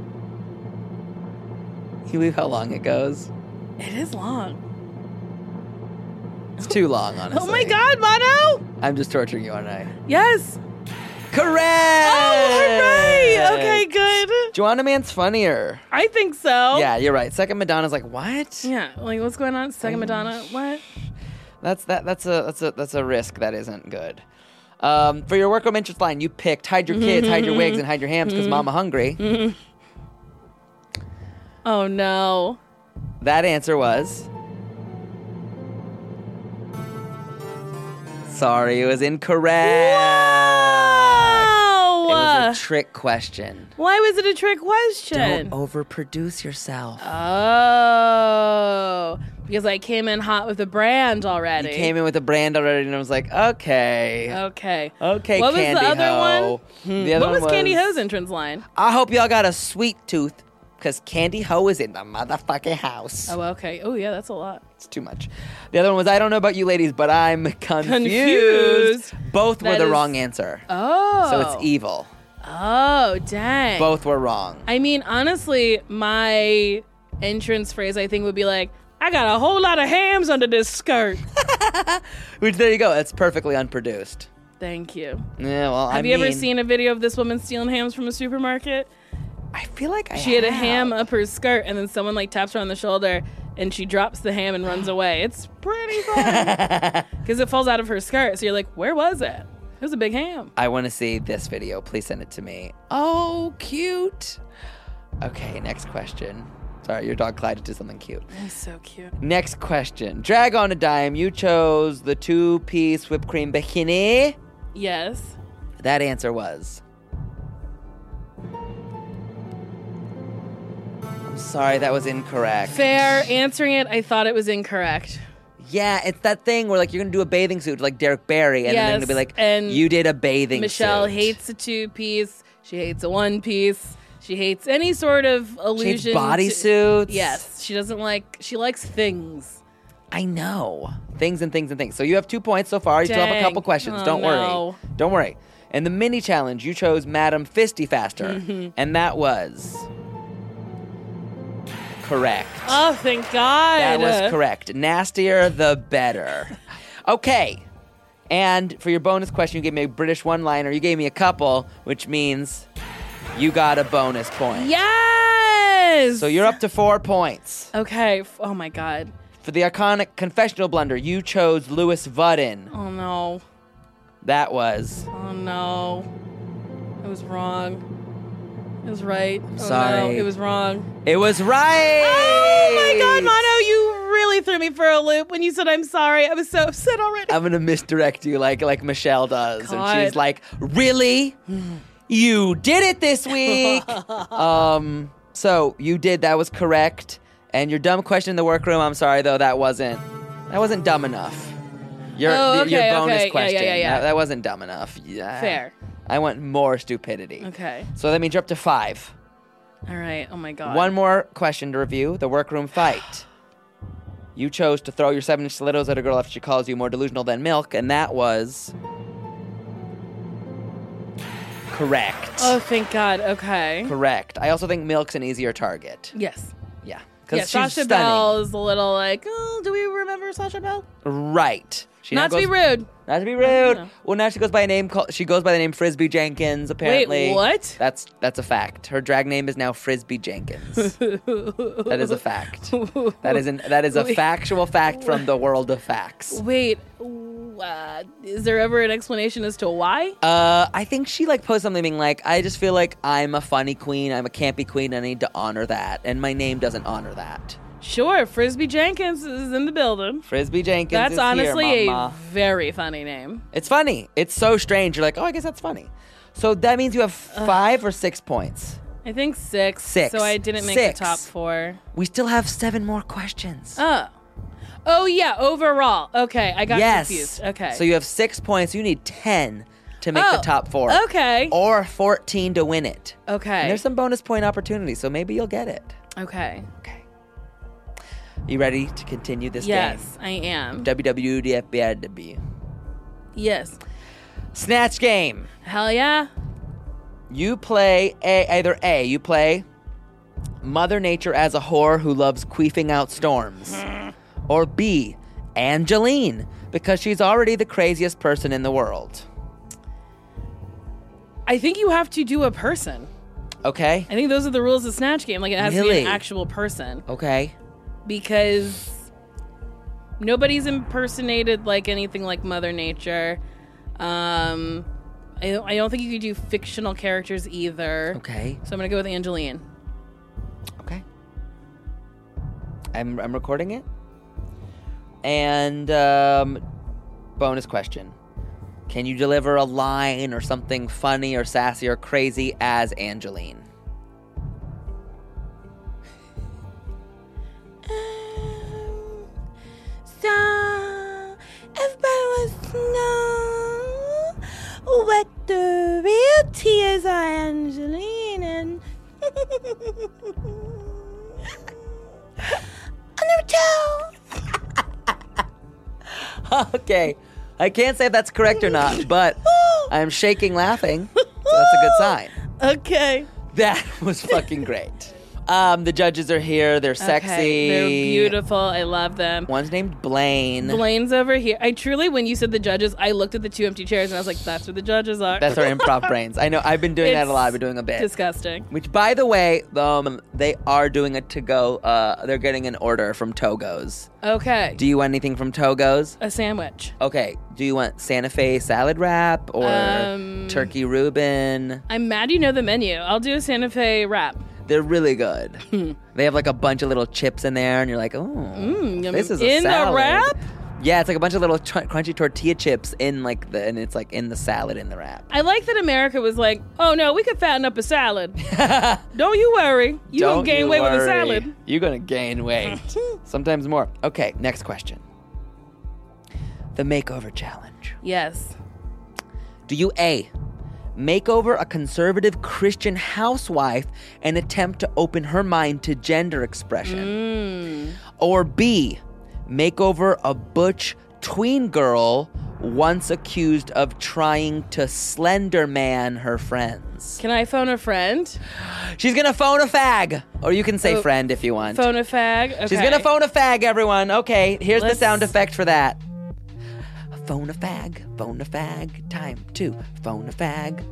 Can you believe how long it goes? It is long. It's too long, honestly. Oh my God, Mono! I'm just torturing you, aren't I? Yes. Correct! Oh, hooray! Okay, good. Joanna Man's funnier. I think so. Yeah, you're right. Second Madonna's like, what? Yeah, like what's going on? Second Madonna, what? That's a risk that isn't good. For your work interest line, you picked hide your kids, hide your wigs, and hide your hams because mama hungry. Oh no. That answer was... Sorry, it was incorrect. Wow! It was a trick question. Why was it a trick question? Don't overproduce yourself. Oh, because I came in hot with a brand already. You came in with a brand already, and I was like, okay. Okay. Okay, what Candy was the other Ho. one? The other What was one Candy Ho's entrance line? I hope y'all got a sweet tooth, because Candy Ho is in the motherfucking house. Oh, okay. Oh, yeah, that's a lot. It's too much. The other one was, I don't know about you ladies, but I'm confused. Both were the wrong answer. Oh. So it's evil. Oh, dang. Both were wrong. I mean, honestly, my entrance phrase, I think, would be like, I got a whole lot of hams under this skirt. Which, there you go. It's perfectly unproduced. Thank you. Yeah, well, Have you ever seen a video of this woman stealing hams from a supermarket? I feel like She had a ham up her skirt, and then someone like taps her on the shoulder, and she drops the ham and runs away. It's pretty fun because it falls out of her skirt. So you're like, where was it? It was a big ham. I want to see this video. Please send it to me. Oh, cute. Okay, next question. Sorry, your dog Clyde did something cute. He's so cute. Next question. Drag on a dime. You chose the 2-piece whipped cream bikini. Yes. That answer was... I'm sorry, that was incorrect. Fair. Answering it, I thought it was incorrect. Yeah, it's that thing where like you're gonna do a bathing suit like Derek Barry, and then they're gonna be like, and you did a bathing Michelle suit. hates a 2-piece. She hates a 1-piece. She hates any sort of illusion. She hates bodysuits. Yes, she doesn't like. She likes things. I know. Things and things and things. So you have 2 points so far. You still have a Dang. couple questions. Oh, Don't no. worry. Don't worry. In the mini challenge, you chose Madam Fisty Faster, and that was correct. Oh, thank God. That was correct. Nastier the better. Okay. And for your bonus question, you gave me a British one-liner. You gave me a couple, which means you got a bonus point. Yes! So you're up to 4 points. Okay. Oh, my God. For the iconic confessional blunder, you chose Louis Vuitton. Oh, no. That was... Oh, no. I was wrong. It was right. I'm sorry. No, it was wrong. It was right! Oh, my God, Mono, you really threw me for a loop when you said I'm sorry. I was so upset already. I'm going to misdirect you like Michelle does. God. And she's like, really? You did it this week! So you did. That was correct. And your dumb question in the workroom, I'm sorry, though, that wasn't dumb enough. Your bonus question. Yeah. That wasn't dumb enough. Yeah. Fair. I want more stupidity. Okay. So that means you're up to 5. All right. Oh, my God. One more question to review. The workroom fight. You chose to throw your 7-inch stilettos at a girl after she calls you more delusional than milk, and that was... correct. Oh, thank God. Okay. Correct. I also think milk's an easier target. Yes. Yeah. Yeah, Because she's Sasha stunning. Bell is a little like, oh, do we remember Sasha Bell? Right. She Not now to be goes- rude. Not to be rude. No. Well, now she goes by a name called. She goes by the name Frisbee Jenkins. Apparently. Wait, what? That's a fact. Her drag name is now Frisbee Jenkins. That is a fact. That is a factual fact from the world of facts. Wait, is there ever an explanation as to why? I think she posted something being like, I just feel like I'm a funny queen, I'm a campy queen, and I need to honor that, and my name doesn't honor that. Sure, Frisbee Jenkins is in the building. Frisbee Jenkins. That's is honestly here, a mama. very funny name. It's funny. It's so strange. You're like, oh, I guess that's funny. So that means you have 5 or 6 points. I think 6. 6. So I didn't make 6. the top 4. We still have 7 more questions. Oh yeah, overall. Okay, I got confused. Okay. So you have 6 points. You need 10 to make the top 4. Okay. Or 14 to win it. Okay. And there's some bonus point opportunities, so maybe you'll get it. Okay. Okay. You ready to continue this game? Yes, I am. WWDFBIW. Yes. Snatch game. Hell yeah. You play you play Mother Nature as a whore who loves queefing out storms. Or B, Angeline, because she's already the craziest person in the world. I think you have to do a person. Okay? I think those are the rules of Snatch Game. Like, it has to be Really? an actual person. Okay. Because nobody's impersonated like anything like Mother Nature. I don't think you could do fictional characters either. Okay. So I'm going to go with Angeline. Okay. I'm recording it. And bonus question. Can you deliver a line or something funny or sassy or crazy as Angeline? So, everybody wants to know what the real tears are, Angeline, and I never tell. Okay. I can't say if that's correct or not, but I'm shaking laughing. So that's a good sign. Okay. That was fucking great. The judges are here. They're sexy. Okay, they're beautiful. I love them. One's named Blaine. Blaine's over here. I truly, when you said the judges, I looked at the 2 empty chairs and I was like, that's where the judges are. That's our improv brains. I know. I've been doing that a It's lot. I've been doing a bit. disgusting. Which, by the way, they are doing a to-go. They're getting an order from Togo's. Okay. Do you want anything from Togo's? A sandwich. Okay. Do you want Santa Fe salad wrap or turkey Reuben? I'm mad you know the menu. I'll do a Santa Fe wrap. They're really good. They have like a bunch of little chips in there, and you're like, oh, this is a in salad. the wrap? Yeah, it's like a bunch of little crunchy tortilla chips in and it's like in the salad in the wrap. I like that America was like, oh no, we could fatten up a salad. Don't you worry. You Don't gonna gain you weight with a worry. salad. You're gonna gain weight. Sometimes more. Okay, next question. The makeover challenge. Yes. Do you A, make over a conservative Christian housewife and attempt to open her mind to gender expression? Or B, make over a butch tween girl once accused of trying to slender man her friends? Can I phone a friend? She's gonna phone a fag. Or you can say friend if you want. Phone a fag? Okay. She's gonna phone a fag, everyone. Okay, here's the Let's- sound effect for that. phone a fag, time to phone a fag,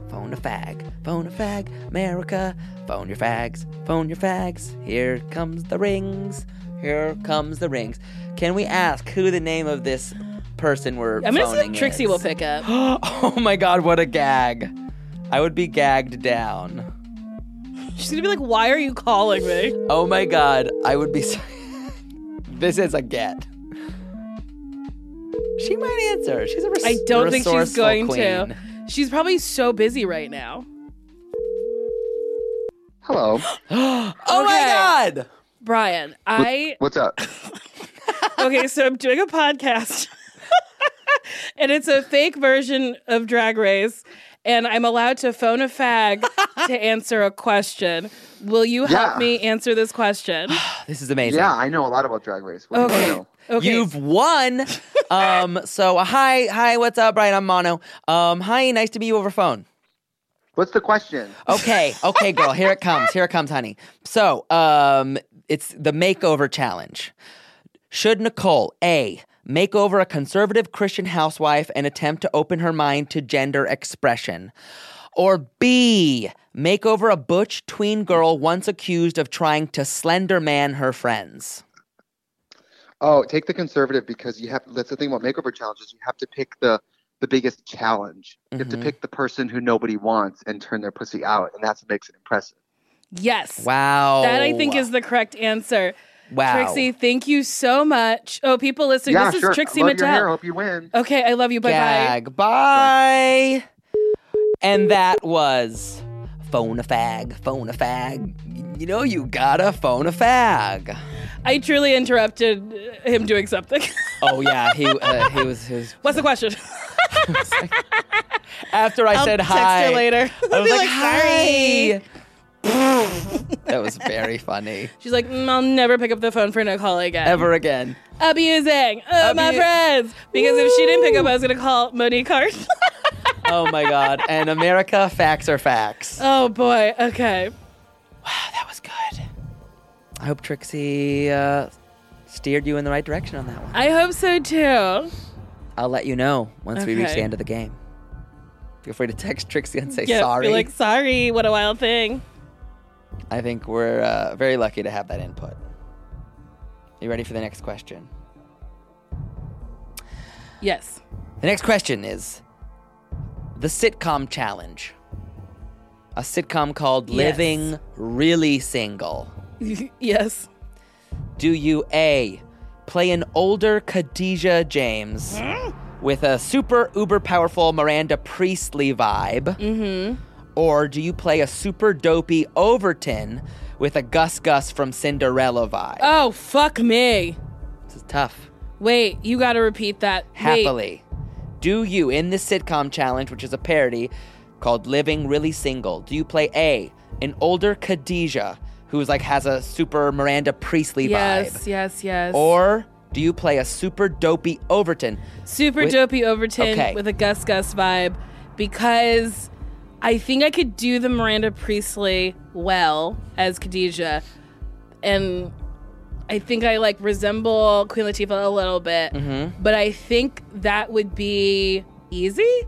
America, phone your fags, here comes the rings. Can we ask who the name of this person we're I'm gonna see phoning if Trixie is? will pick up. Oh my God, what a gag. I would be gagged down. She's gonna be like, why are you calling me? Oh my God, I would be This is a get. She might answer. She's a I don't think she's resourceful going queen. to. She's probably so busy right now. Hello. Oh my God! Brian, What's up? Okay, so I'm doing a podcast. And it's a fake version of Drag Race. And I'm allowed to phone a fag to answer a question. Will you help me answer this question? This is amazing. Yeah, I know a lot about Drag Race. What do you know? Okay. You've won. So hi, what's up, Brian? I'm Mono. Hi, nice to meet you over phone. What's the question? Okay, girl. Here it comes, honey. So, it's the makeover challenge. Should Nicole A, make over a conservative Christian housewife and attempt to open her mind to gender expression? Or B, make over a butch tween girl once accused of trying to slender man her friends? Oh, take the conservative because that's the thing about makeover challenges. You have to pick the biggest challenge. You have to pick the person who nobody wants and turn their pussy out, and that's what makes it impressive. Yes. Wow. That I think is the correct answer. Wow. Trixie, thank you so much. Oh, people listening, Yeah, this sure. is Trixie Love your hair. Mattel. Hope you win. Okay, I love you. Bye-bye. Gag. Bye. And that was phone a fag. You know you gotta phone a fag. I truly interrupted him doing something. Oh yeah, he was his. What's the question? After I said text hi, her later. I was Be like, sorry. hi. That was very funny. She's like, I'll never pick up the phone for Nicole again. Ever again. Abusing my friends. Because if she didn't pick up, I was going to call Monique Hart. Oh my God. And America, facts are facts. Oh boy. Okay. Wow, that was good. I hope Trixie steered you in the right direction on that one. I hope so too. I'll let you know once we reach Okay. the end of the game. Feel free to text Trixie and say Yeah, sorry. be like, sorry, what a wild thing. I think we're very lucky to have that input. You ready for the next question? Yes. The next question is the sitcom challenge. A sitcom called Yes. Living Really Single. Yes. Do you A, play an older Khadijah James with a super uber powerful Miranda Priestley vibe? Mm-hmm. Or do you play a super dopey Overton with a Gus Gus from Cinderella vibe? Oh, fuck me. This is tough. Wait, you got to repeat that. Wait. Happily. Do you, in this sitcom challenge, which is a parody called Living Really Single, do you play A, an older Khadijah who's like has a super Miranda Priestley vibe? Yes. Or do you play a super dopey Overton? Super with- dopey Overton Okay. with a Gus Gus vibe, because I think I could do the Miranda Priestley well as Khadijah, and I think I like resemble Queen Latifah a little bit, but I think that would be easy.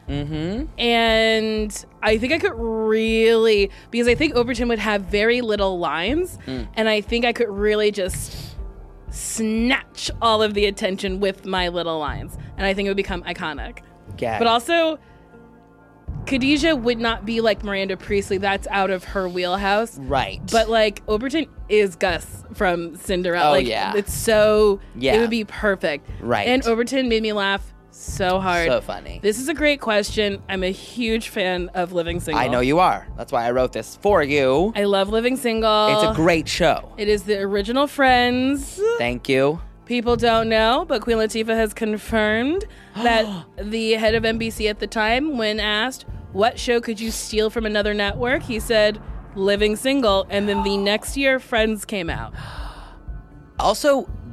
And I think I could really, because I think Overton would have very little lines, and I think I could really just snatch all of the attention with my little lines, and I think it would become iconic. Gag. But also, Khadijah would not be like Miranda Priestley. That's out of her wheelhouse. Right. But like Overton is Gus from Cinderella. Oh, like, yeah. It's so, Yeah. it would be perfect. Right. And Overton made me laugh so hard. So funny. This is a great question. I'm a huge fan of Living Single. I know you are. That's why I wrote this for you. I love Living Single. It's a great show. It is the original Friends. Thank you. People don't know, but Queen Latifah has confirmed that the head of NBC at the time, when asked, what show could you steal from another network? He said, Living Single. And then the next year, Friends came out. Also,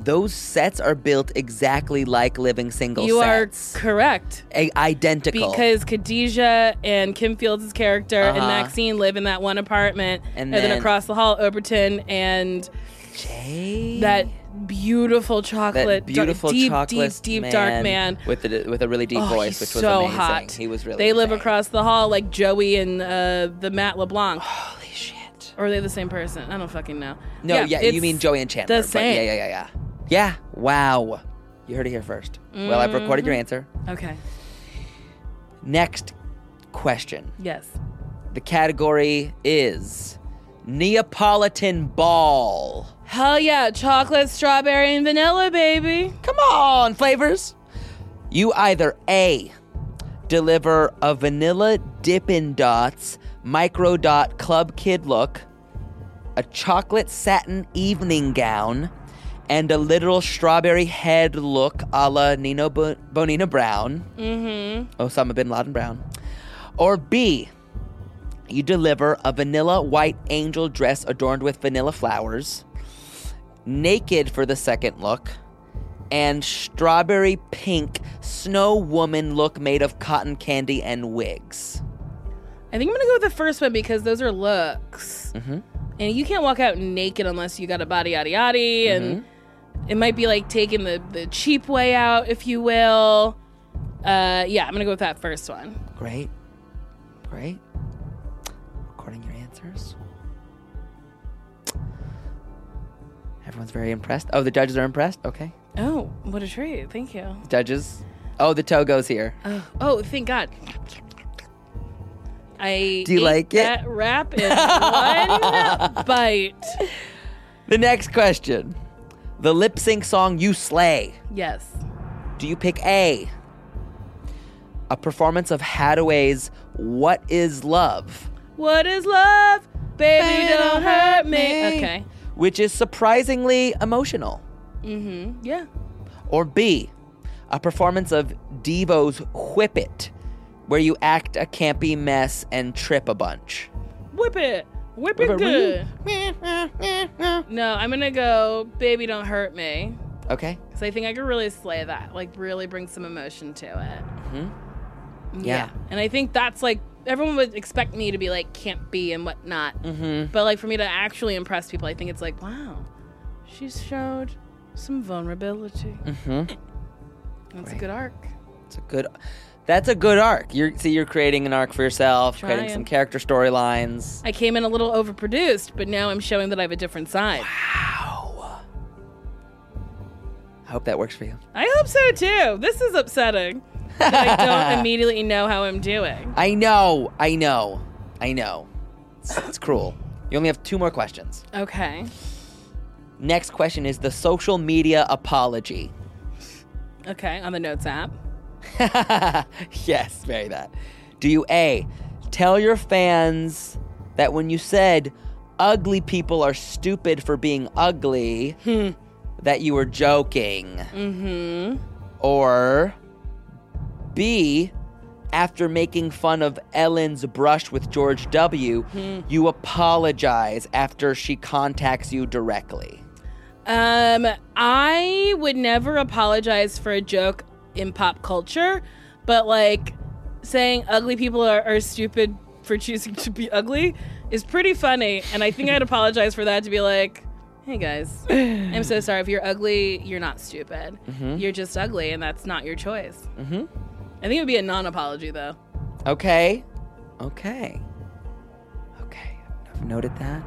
those sets are built exactly like living single You sets. are correct. Identical. Because Khadijah and Kim Fields' character and Maxine live in that one apartment. And then across the hall, Oberton and Jay? that beautiful chocolate, deep, deep, dark man. With a really deep voice, which was so amazing. hot. He was really They live insane. across the hall like Joey and the Matt LeBlanc. Holy shit. Or are they the same person? I don't fucking know. No, yeah, you it's mean Joey and Chandler. the same. But yeah. Yeah, wow. You heard it here first. Well, I've recorded your answer. Okay. Next question. Yes. The category is Neapolitan Ball. Hell yeah. Chocolate, strawberry, and vanilla, baby. Come on, flavors. You either A, deliver a vanilla Dippin' Dots micro dot club kid look, a chocolate satin evening gown, and a literal strawberry head look a la Nino Bonina Brown. Osama bin Laden Brown. Or B, you deliver a vanilla white angel dress adorned with vanilla flowers, naked for the second look, and strawberry pink snow woman look made of cotton candy and wigs. I think I'm going to go with the first one because those are looks. And you can't walk out naked unless you got a body yaddy yaddy. And it might be like taking the cheap way out, if you will. Yeah, I'm going to go with that first one. Great. Recording your answers. Everyone's very impressed. Oh, the judges are impressed? Okay. Oh, what a treat. Thank you. Judges. Oh, the Togo's here. Oh, thank God. I Do you ate like it? that wrap in one bite. The next question. The lip sync song You Slay. Yes. Do you pick A, a performance of Hadaway's What Is Love? What is love? Baby, don't hurt me. Okay. Which is surprisingly emotional. Yeah. Or B, a performance of Devo's Whip It, where you act a campy mess and trip a bunch. Whip it. Whip it good. No, I'm going to go Baby, Don't Hurt Me. Okay. Because I think I could really slay that. Like, really bring some emotion to it. Yeah. And I think that's like, everyone would expect me to be like campy and whatnot. But like for me to actually impress people, I think it's like, wow, she's showed some vulnerability. That's a good arc. That's a good arc. You're creating an arc for yourself, creating Trying. some character storylines. I came in a little overproduced, but now I'm showing that I have a different side. Wow. I hope that works for you. I hope so too. This is upsetting. That I don't immediately know how I'm doing. I know. It's cruel. You only have 2 more questions. Okay. Next question is the social media apology. Okay, on the Notes app. Yes, very that. Do you A, tell your fans that when you said ugly people are stupid for being ugly, that you were joking? Or B, after making fun of Ellen's brush with George W., you apologize after she contacts you directly? I would never apologize for a joke in pop culture, but like saying ugly people are stupid for choosing to be ugly is pretty funny, and I think I'd apologize for that, to be like, hey guys, I'm so sorry. If you're ugly, you're not stupid. You're just ugly, and that's not your choice. I think it would be a non-apology, though. Okay. I've noted that.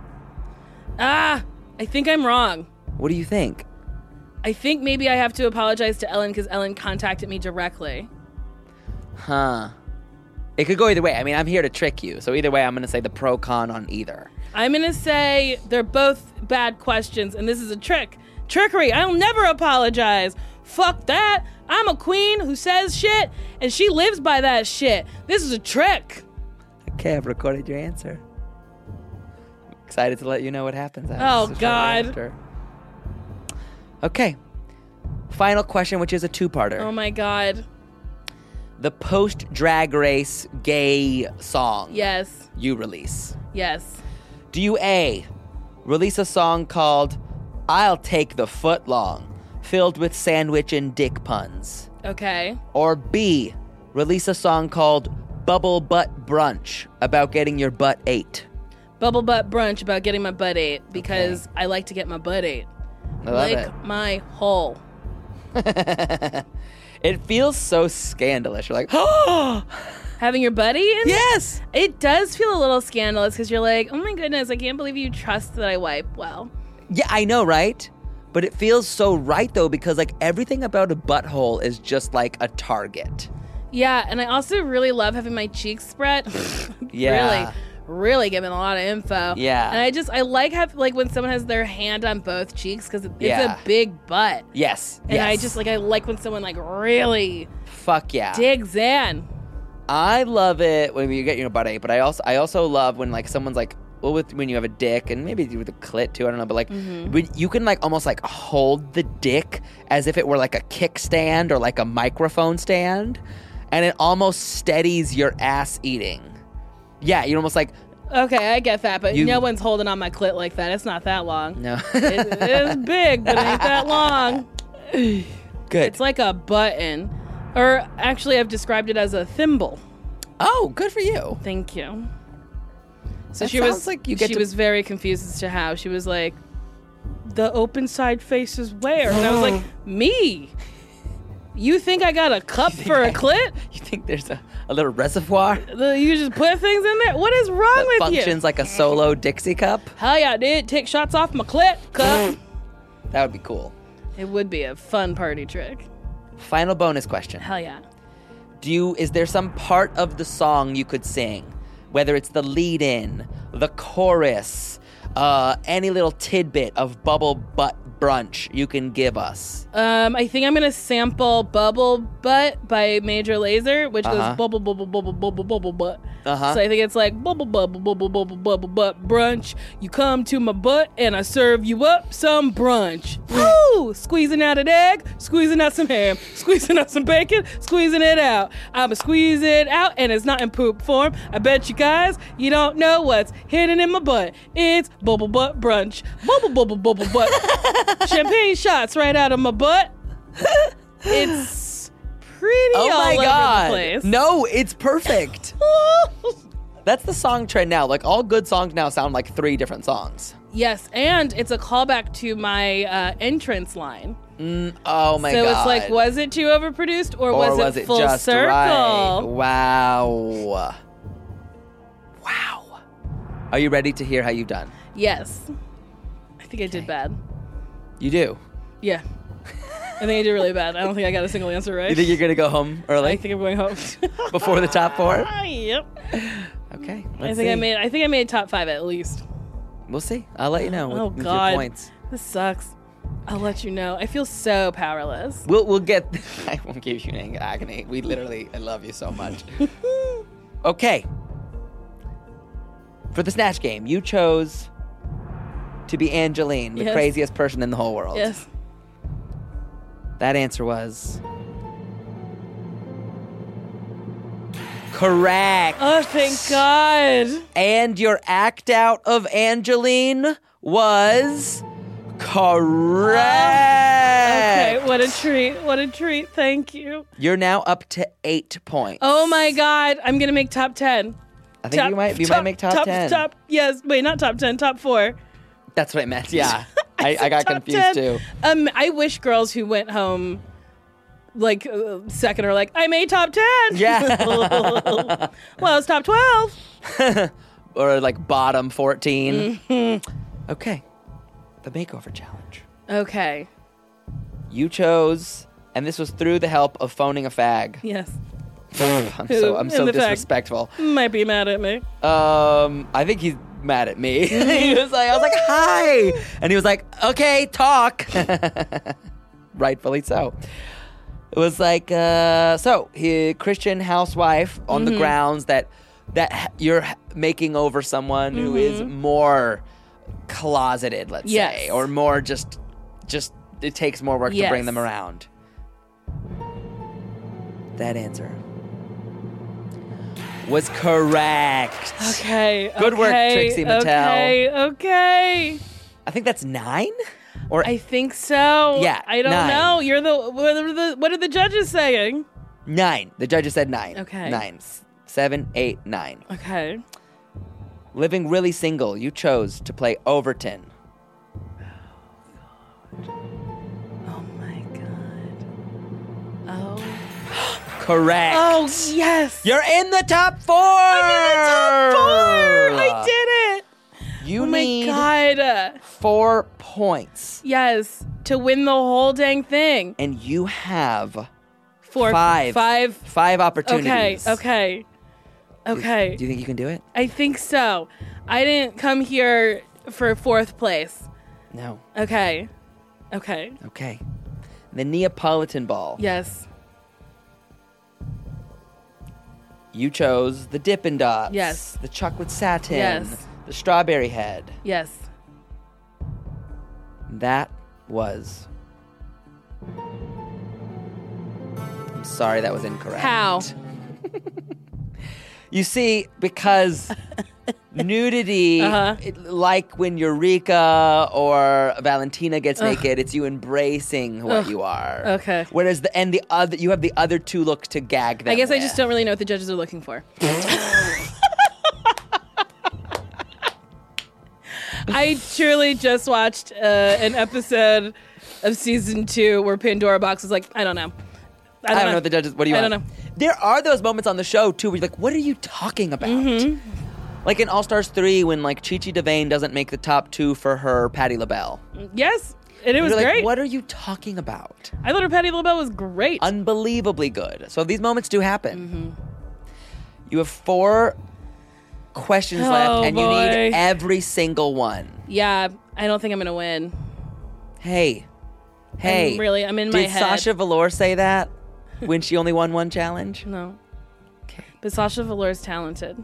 I think I'm wrong. What do you think? I think maybe I have to apologize to Ellen because Ellen contacted me directly. Huh. It could go either way. I mean, I'm here to trick you. So either way, I'm going to say the pro-con on either. I'm going to say they're both bad questions, and this is a trick. Trickery. I'll never apologize. Fuck that. I'm a queen who says shit, and she lives by that shit. This is a trick. Okay, I've recorded your answer. I'm excited to let you know what happens. Oh, God. After. Okay. Final question, which is a 2-parter. Oh, my God. The post-Drag Race gay song. Yes. You release. Yes. Do you A, release a song called I'll take the foot long, filled with sandwich and dick puns. Okay. Or B, release a song called Bubble Butt Brunch about getting your butt ate. Bubble Butt Brunch about getting my butt ate because I like to get my butt ate. I love Lick it. my hole. It feels so scandalous. You're like, oh, Having your butt eaten? yes. It does feel a little scandalous because you're like, oh my goodness, I can't believe you trust that I wipe well. Yeah, I know, right? But it feels so right, though, because, like, everything about a butthole is just, like, a target. Yeah, and I also really love having my cheeks spread. Yeah. Really giving a lot of info. Yeah. And I like when someone has their hand on both cheeks because it's Yeah. a big butt. Yes. And yes. I like when someone, like, really Fuck yeah. digs in. I love it when you get your butt ate, but I also love when, like, someone's like, well, when you have a dick, and maybe with a clit too, I don't know, but like when you can like almost like hold the dick as if it were like a kickstand or like a microphone stand, and it almost steadies your ass eating. Yeah, you're almost like, Okay, I get that, but You- no one's holding on my clit like that. It's not that long. no. It is big, but it ain't that long. Good. It's like a button. Or actually, I've described it as a thimble. Oh, good for you. Thank you. So That she was sounds like you get she to- was very confused as to how. She was like, the open side faces where? And I was like, me? You think I got a cup for a clit? You think there's a little reservoir You just put things in there? What is wrong that with functions you? like a solo Dixie cup? Hell yeah, dude. Take shots off my clit cup. That would be cool. It would be a fun party trick. Final bonus question. Hell yeah. Is there some part of the song you could sing? Whether it's the lead in, the chorus, any little tidbit of Bubble Butt Brunch you can give us. I think I'm gonna sample Bubble Butt by Major Lazer, which Uh-huh. goes bubble bubble bubble bubble bubble butt. Uh-huh. So I think it's like bubble bubble bubble bubble bubble butt brunch. You come to my butt and I serve you up some brunch. Woo! Squeezing out an egg, squeezing out some ham, squeezing out some bacon, squeezing it out. I'ma squeeze it out and it's not in poop form. I bet you guys you don't know what's hidden in my butt. It's bubble butt brunch. Bubble bubble bubble butt. Champagne shots right out of my butt. It's pretty Oh all my over god. the place. No, it's perfect. That's the song trend now. Like all good songs now sound like 3 different songs. Yes, and it's a callback to my entrance line. Oh my so god. it's like, was it too overproduced or was it full just circle? right? Wow. Wow. Are you ready to hear how you've done? Yes. I think I did bad. You do. Yeah. I think I did really bad. I don't think I got a single answer right. You think you're gonna go home I early think I'm going home. before the top 4? Yep. Okay. I Let's think see. I made top 5 at least. We'll see. I'll let you know Oh with god. your points. This sucks. I'll let you know. I feel so powerless. We'll get. I won't give you any agony. I love you so much. Okay. For the Snatch Game, you chose to be Angeline, the Yes. craziest person in the whole world. Yes. That answer was correct. Oh, thank God. And your act out of Angeline was correct. Okay, what a treat. What a treat. Thank you. You're now up to 8 points. Oh my God. I'm going to make top 10. I think you might make top 10. Yes. Wait, not top 10, top 4. That's what I meant. Yeah. I got Top confused 10. too. I wish girls who went home like second are like, I made top 10. Yeah. Well, it's top 12. Or like bottom 14. Mm-hmm. Okay. The makeover challenge. Okay. You chose, and this was through the help of phoning a fag. Yes. I'm Who so in the fag? disrespectful. Might be mad at me. I think he's mad at me. I was like, hi. And he was like, okay, talk. Rightfully so. It was like, Christian housewife on the grounds that you're making over someone who is more closeted, let's Yes. say, or more just it takes more work to bring Yes. them around. That answer was correct. Okay. Good work, Trixie Mattel. Okay. I think that's 9. Or I think so. Yeah, I don't 9. know. You're what are the judges saying? 9. The judges said 9. Okay. 9. 7, 8, 9. Okay. Living really single, you chose to play Overton. Oh my god. Oh. Correct. Oh yes. You're in the top 4. I did it. You Oh my need god. 4 points. Yes, to win the whole dang thing. And you have 5 opportunities. Okay. Do you think you can do it? I think so. I didn't come here for 4th place. No. Okay. Okay. The Neapolitan ball. Yes. You chose the Dippin' Dots. Yes. The chocolate satin. Yes. The strawberry head. Yes. That was... I'm sorry, that was incorrect. How? You see, because nudity, like when Eureka or Valentina gets naked, it's you embracing what you are. Okay. Whereas you have the other 2 looks to gag them I guess I with. just don't really know what the judges are looking for. I truly just watched an episode of season 2 where Pandora Box was like, I don't know. I don't know what the judges. What do you want? I don't know. There are those moments on the show too where you're like, "What are you talking about?" Mm-hmm. Like in All Stars 3, when like Chi Chi DeVayne doesn't make the top 2 for her Patti LaBelle. Yes, and it was You're like, great. What are you talking about? I thought her Patti LaBelle was great. Unbelievably good. So these moments do happen. Mm-hmm. You have 4 questions left, and you boy. need every single one. Yeah, I don't think I'm gonna win. Hey. I'm in my Did head. Sasha Velour say that when she only won 1 challenge? No. Okay. But Sasha Velour's talented.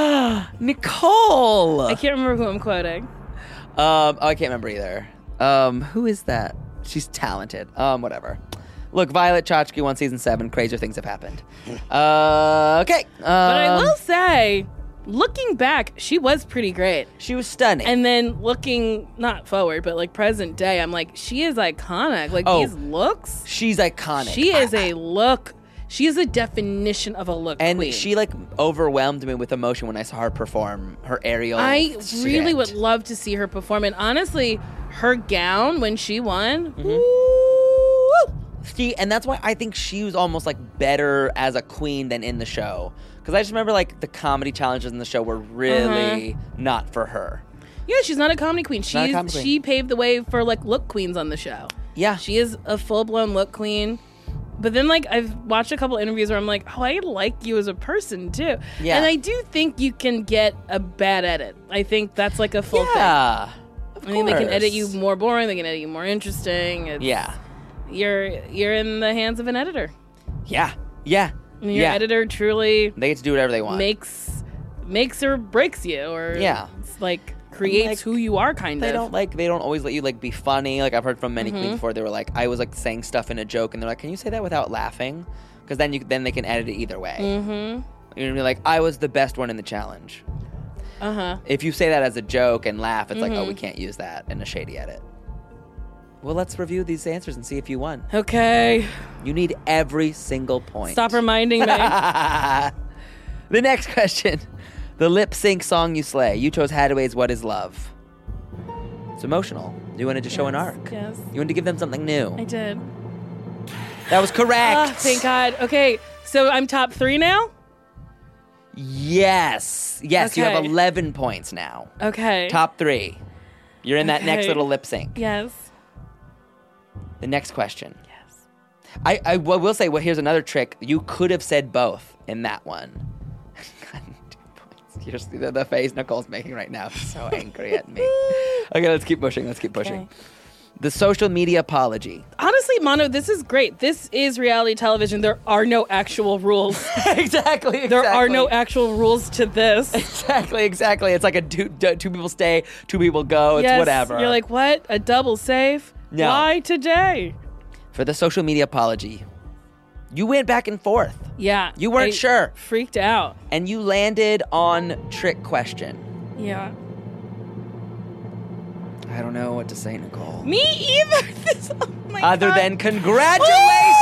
Nicole! I can't remember who I'm quoting. I can't remember either. Who is that? She's talented. Whatever. Look, Violet Chachki won season 7. Crazier things have happened. Okay. But I will say, looking back, she was pretty great. She was stunning. And then looking, not forward, but like present day, I'm like, she is iconic. Like these looks. She's iconic. She is a look. She is a definition of a look And queen. she like overwhelmed me with emotion when I saw her perform her aerial. I really shit. would love to see her perform. And honestly, her gown when she won, woo! And that's why I think she was almost like better as a queen than in the show. Because I just remember like the comedy challenges in the show were really not for her. Yeah, she's not a comedy queen. Not a comedy queen. She paved the way for like look queens on the show. Yeah. She is a full-blown look queen. But then like I've watched a couple interviews where I'm like, oh, I like you as a person too. Yeah. And I do think you can get a bad edit. I think that's like a full thing. Yeah. I think they can edit you more boring, they can edit you more interesting. It's, You're in the hands of an editor. Yeah. And your editor truly They get to do whatever they want. makes or breaks you, or it's like creates like, who you are kind They of. don't always let you like be funny. Like I've heard from many queens before, they were like, I was like saying stuff in a joke and they're like, can you say that without laughing? Because then they can edit it either way. Mm-hmm. You're gonna be like, I was the best one in the challenge. If you say that as a joke and laugh, it's like, oh, we can't use that in a shady edit. Well, let's review these answers and see if you won. Okay. You need every single point. Stop reminding me. The next question. The lip sync song you slay. You chose Hathaway's What Is Love. It's emotional. You wanted to show an arc. Yes. You wanted to give them something new. I did. That was correct. Oh, thank God. Okay, so I'm top 3 now? Yes. You have Okay. 11 points now. Okay. Top 3. You're in that next Okay. little lip sync. Yes. The next question. Yes. I will say, well, here's another trick. You could have said both in that one. 2 points. You just see the face Nicole's making right now. She's so angry at me. Okay, let's keep pushing. Okay. The social media apology. Honestly, Mono, this is great. This is reality television. There are no actual rules. Exactly. There are no actual rules to this. Exactly. It's like a two people stay, 2 people go. It's Yes, whatever. You're like, what? A double save? No. Why today? For the social media apology, you went back and forth. Yeah. You weren't I sure. Freaked out. And you landed on trick question. Yeah. I don't know what to say, Nicole. Me either. Oh my Other God. than congratulations!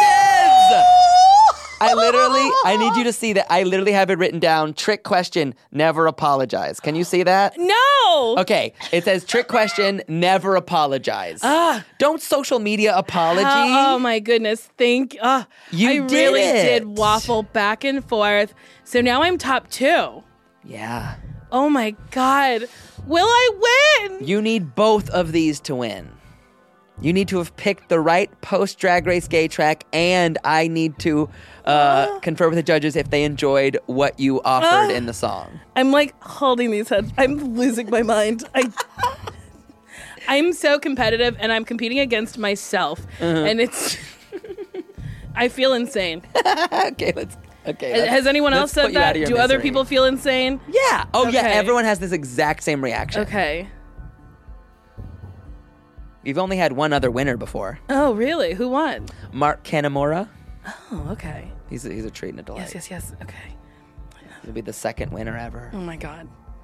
I need you to see that I literally have it written down. Trick question, never apologize. Can you see that? No. Okay, it says trick question, never apologize. Don't social media apology. Oh my goodness. You I did really it. did waffle back and forth. So now I'm top 2. Yeah. Oh my God. Will I win? You need both of these to win. You need to have picked the right post-Drag Race gay track, and I need to confer with the judges if they enjoyed what you offered in the song. I'm like holding these heads. I'm losing my mind. I'm so competitive, and I'm competing against myself, and it's. I feel insane. Okay. Has anyone else said that? Do other people feel insane? Yeah. Oh, yeah. Okay. Everyone has this exact same reaction. Okay. You've only had one other winner before. Oh, really? Who won? Mark Kanamura. Oh, okay. He's a treat and a delight. Yes. Okay. He'll be the second winner ever. Oh my God.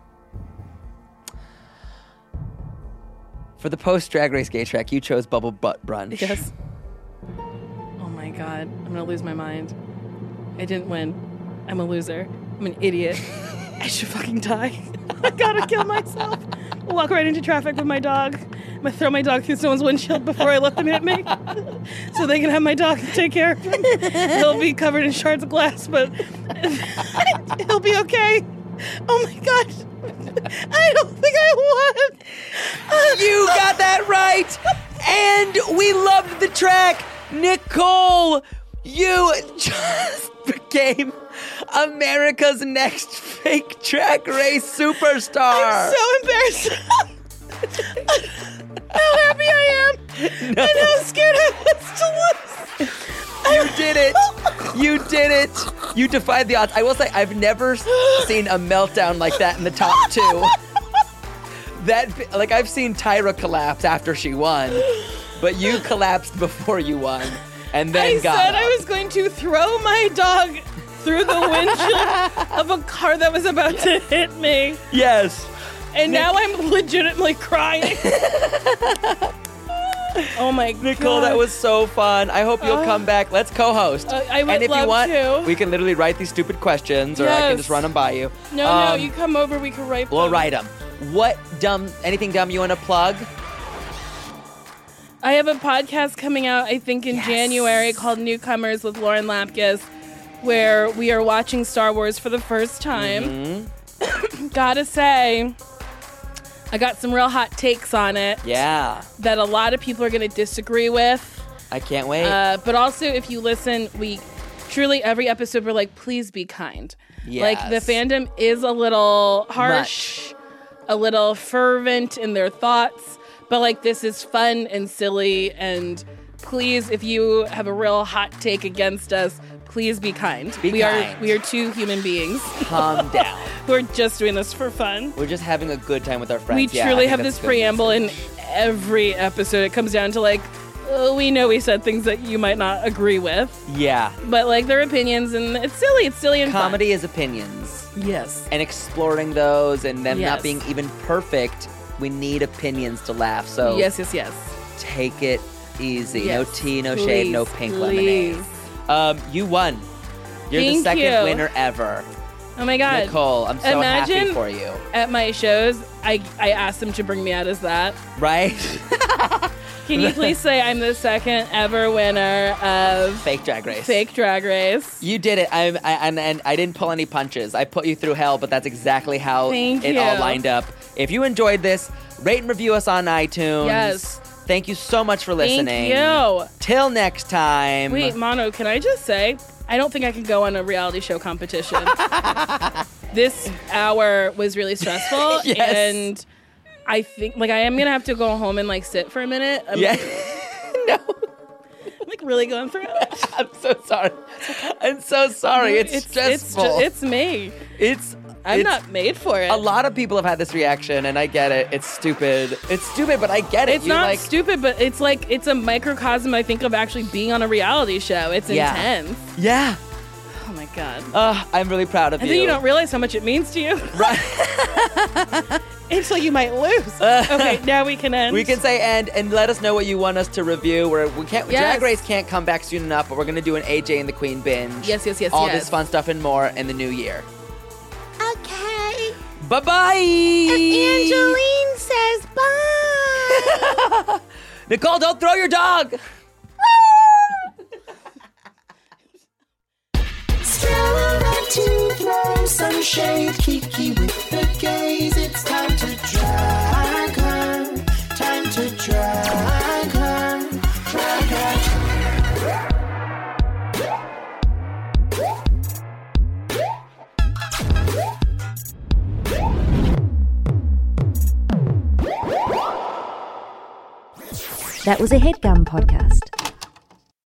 For the post-Drag Race gay track, you chose Bubble Butt Brunch. Yes. Oh my God. I'm gonna lose my mind. I didn't win. I'm a loser. I'm an idiot. I should fucking die. I gotta kill myself. I'll walk right into traffic with my dog. I'm gonna throw my dog through someone's windshield before I let them hit me, so they can have my dog take care of him. He'll be covered in shards of glass, but he'll be okay. Oh my gosh. I don't think I won. You got that right! And we loved the track! Nicole, you just became America's next fake Drag Race superstar! I'm so embarrassed. How happy I am. No. And how scared I was to lose. You did it! You did it! You defied the odds. I will say, I've never seen a meltdown like that in the top 2. I've seen Tyra collapse after she won, but you collapsed before you won, and then got said up. I was going to throw my dog through the windshield of a car that was about to hit me. Yes. And now I'm legitimately crying. Oh my God. Nicole, that was so fun. I hope you'll come back. Let's co-host. I would and if love you want, to. we can literally write these stupid questions, or I can Yes. just run them by you. No, you come over, we can write We'll them. write them. Anything dumb you want to plug? I have a podcast coming out, I think, in January called Newcomers with Lauren Lapkus, where we are watching Star Wars for the first time. Mm-hmm. Gotta say, I got some real hot takes on it Yeah. that a lot of people are going to disagree with. I can't wait. But also, if you listen, we truly, every episode, we're like, please be kind. Like, the Yes. fandom is a little harsh, a little fervent in their thoughts, but like, this is fun and silly. And please, if you have a real hot take against us, please be kind. Be kind. We are two human beings Calm down. who are just doing this for fun. We're just having a good time with our friends. We Yeah, I truly think have that's this a good preamble in message. every episode. It comes down to like, we know we said things that you might not agree with, Yeah. but like they're opinions, and it's silly and Comedy is opinions. fun. Yes. And exploring those and them Yes. not being even perfect, we need opinions to laugh. So Yes. take it easy. Yes. No tea, no shade, no Please, pink please. lemonade. You won. You're the Thank second you. winner ever. Oh my God. Nicole, I'm so happy Imagine- for you. At my shows, I asked them to bring me out as that. Right? Can you please say I'm the second ever winner of Fake Drag Race. Fake Drag Race? You did it. And I didn't pull any punches. I put you through hell, but that's exactly how Thank it all you. lined up. If you enjoyed this, rate and review us on iTunes. Yes. Thank you so much for listening. Thank you. Till next time. Wait, Mono, can I just say, I don't think I can go on a reality show competition. This hour was really stressful, Yes. and I think, like, I am going to have to go home and, like, sit for a minute. I'm, Yeah. No. I'm, like, really going through it. I'm so sorry. I'm so sorry. It's stressful. It's me. I'm it's- not made for it. A lot of people have had this reaction, and I get it. It's stupid. It's stupid, but I get it. It's You're not like, stupid, but it's like, it's a microcosm, I think, of actually being on a reality show. It's Yeah. intense. yeah. Oh my God. I'm really proud of And you. then you don't realize how much it means to you. Right. Until you might lose. Okay, now we can end. We can say end and let us know what you want us to review. Drag Race can't come back soon enough, but we're going to do an AJ and the Queen binge. Yes. All this fun stuff and more in the new year. Okay. Bye-bye. Angeline says bye. Nicole, don't throw your dog. Stella like to throw some shade. Kiki with the gaze. It's time to drag her. Time to drag her. Drag her. That was a HeadGum podcast.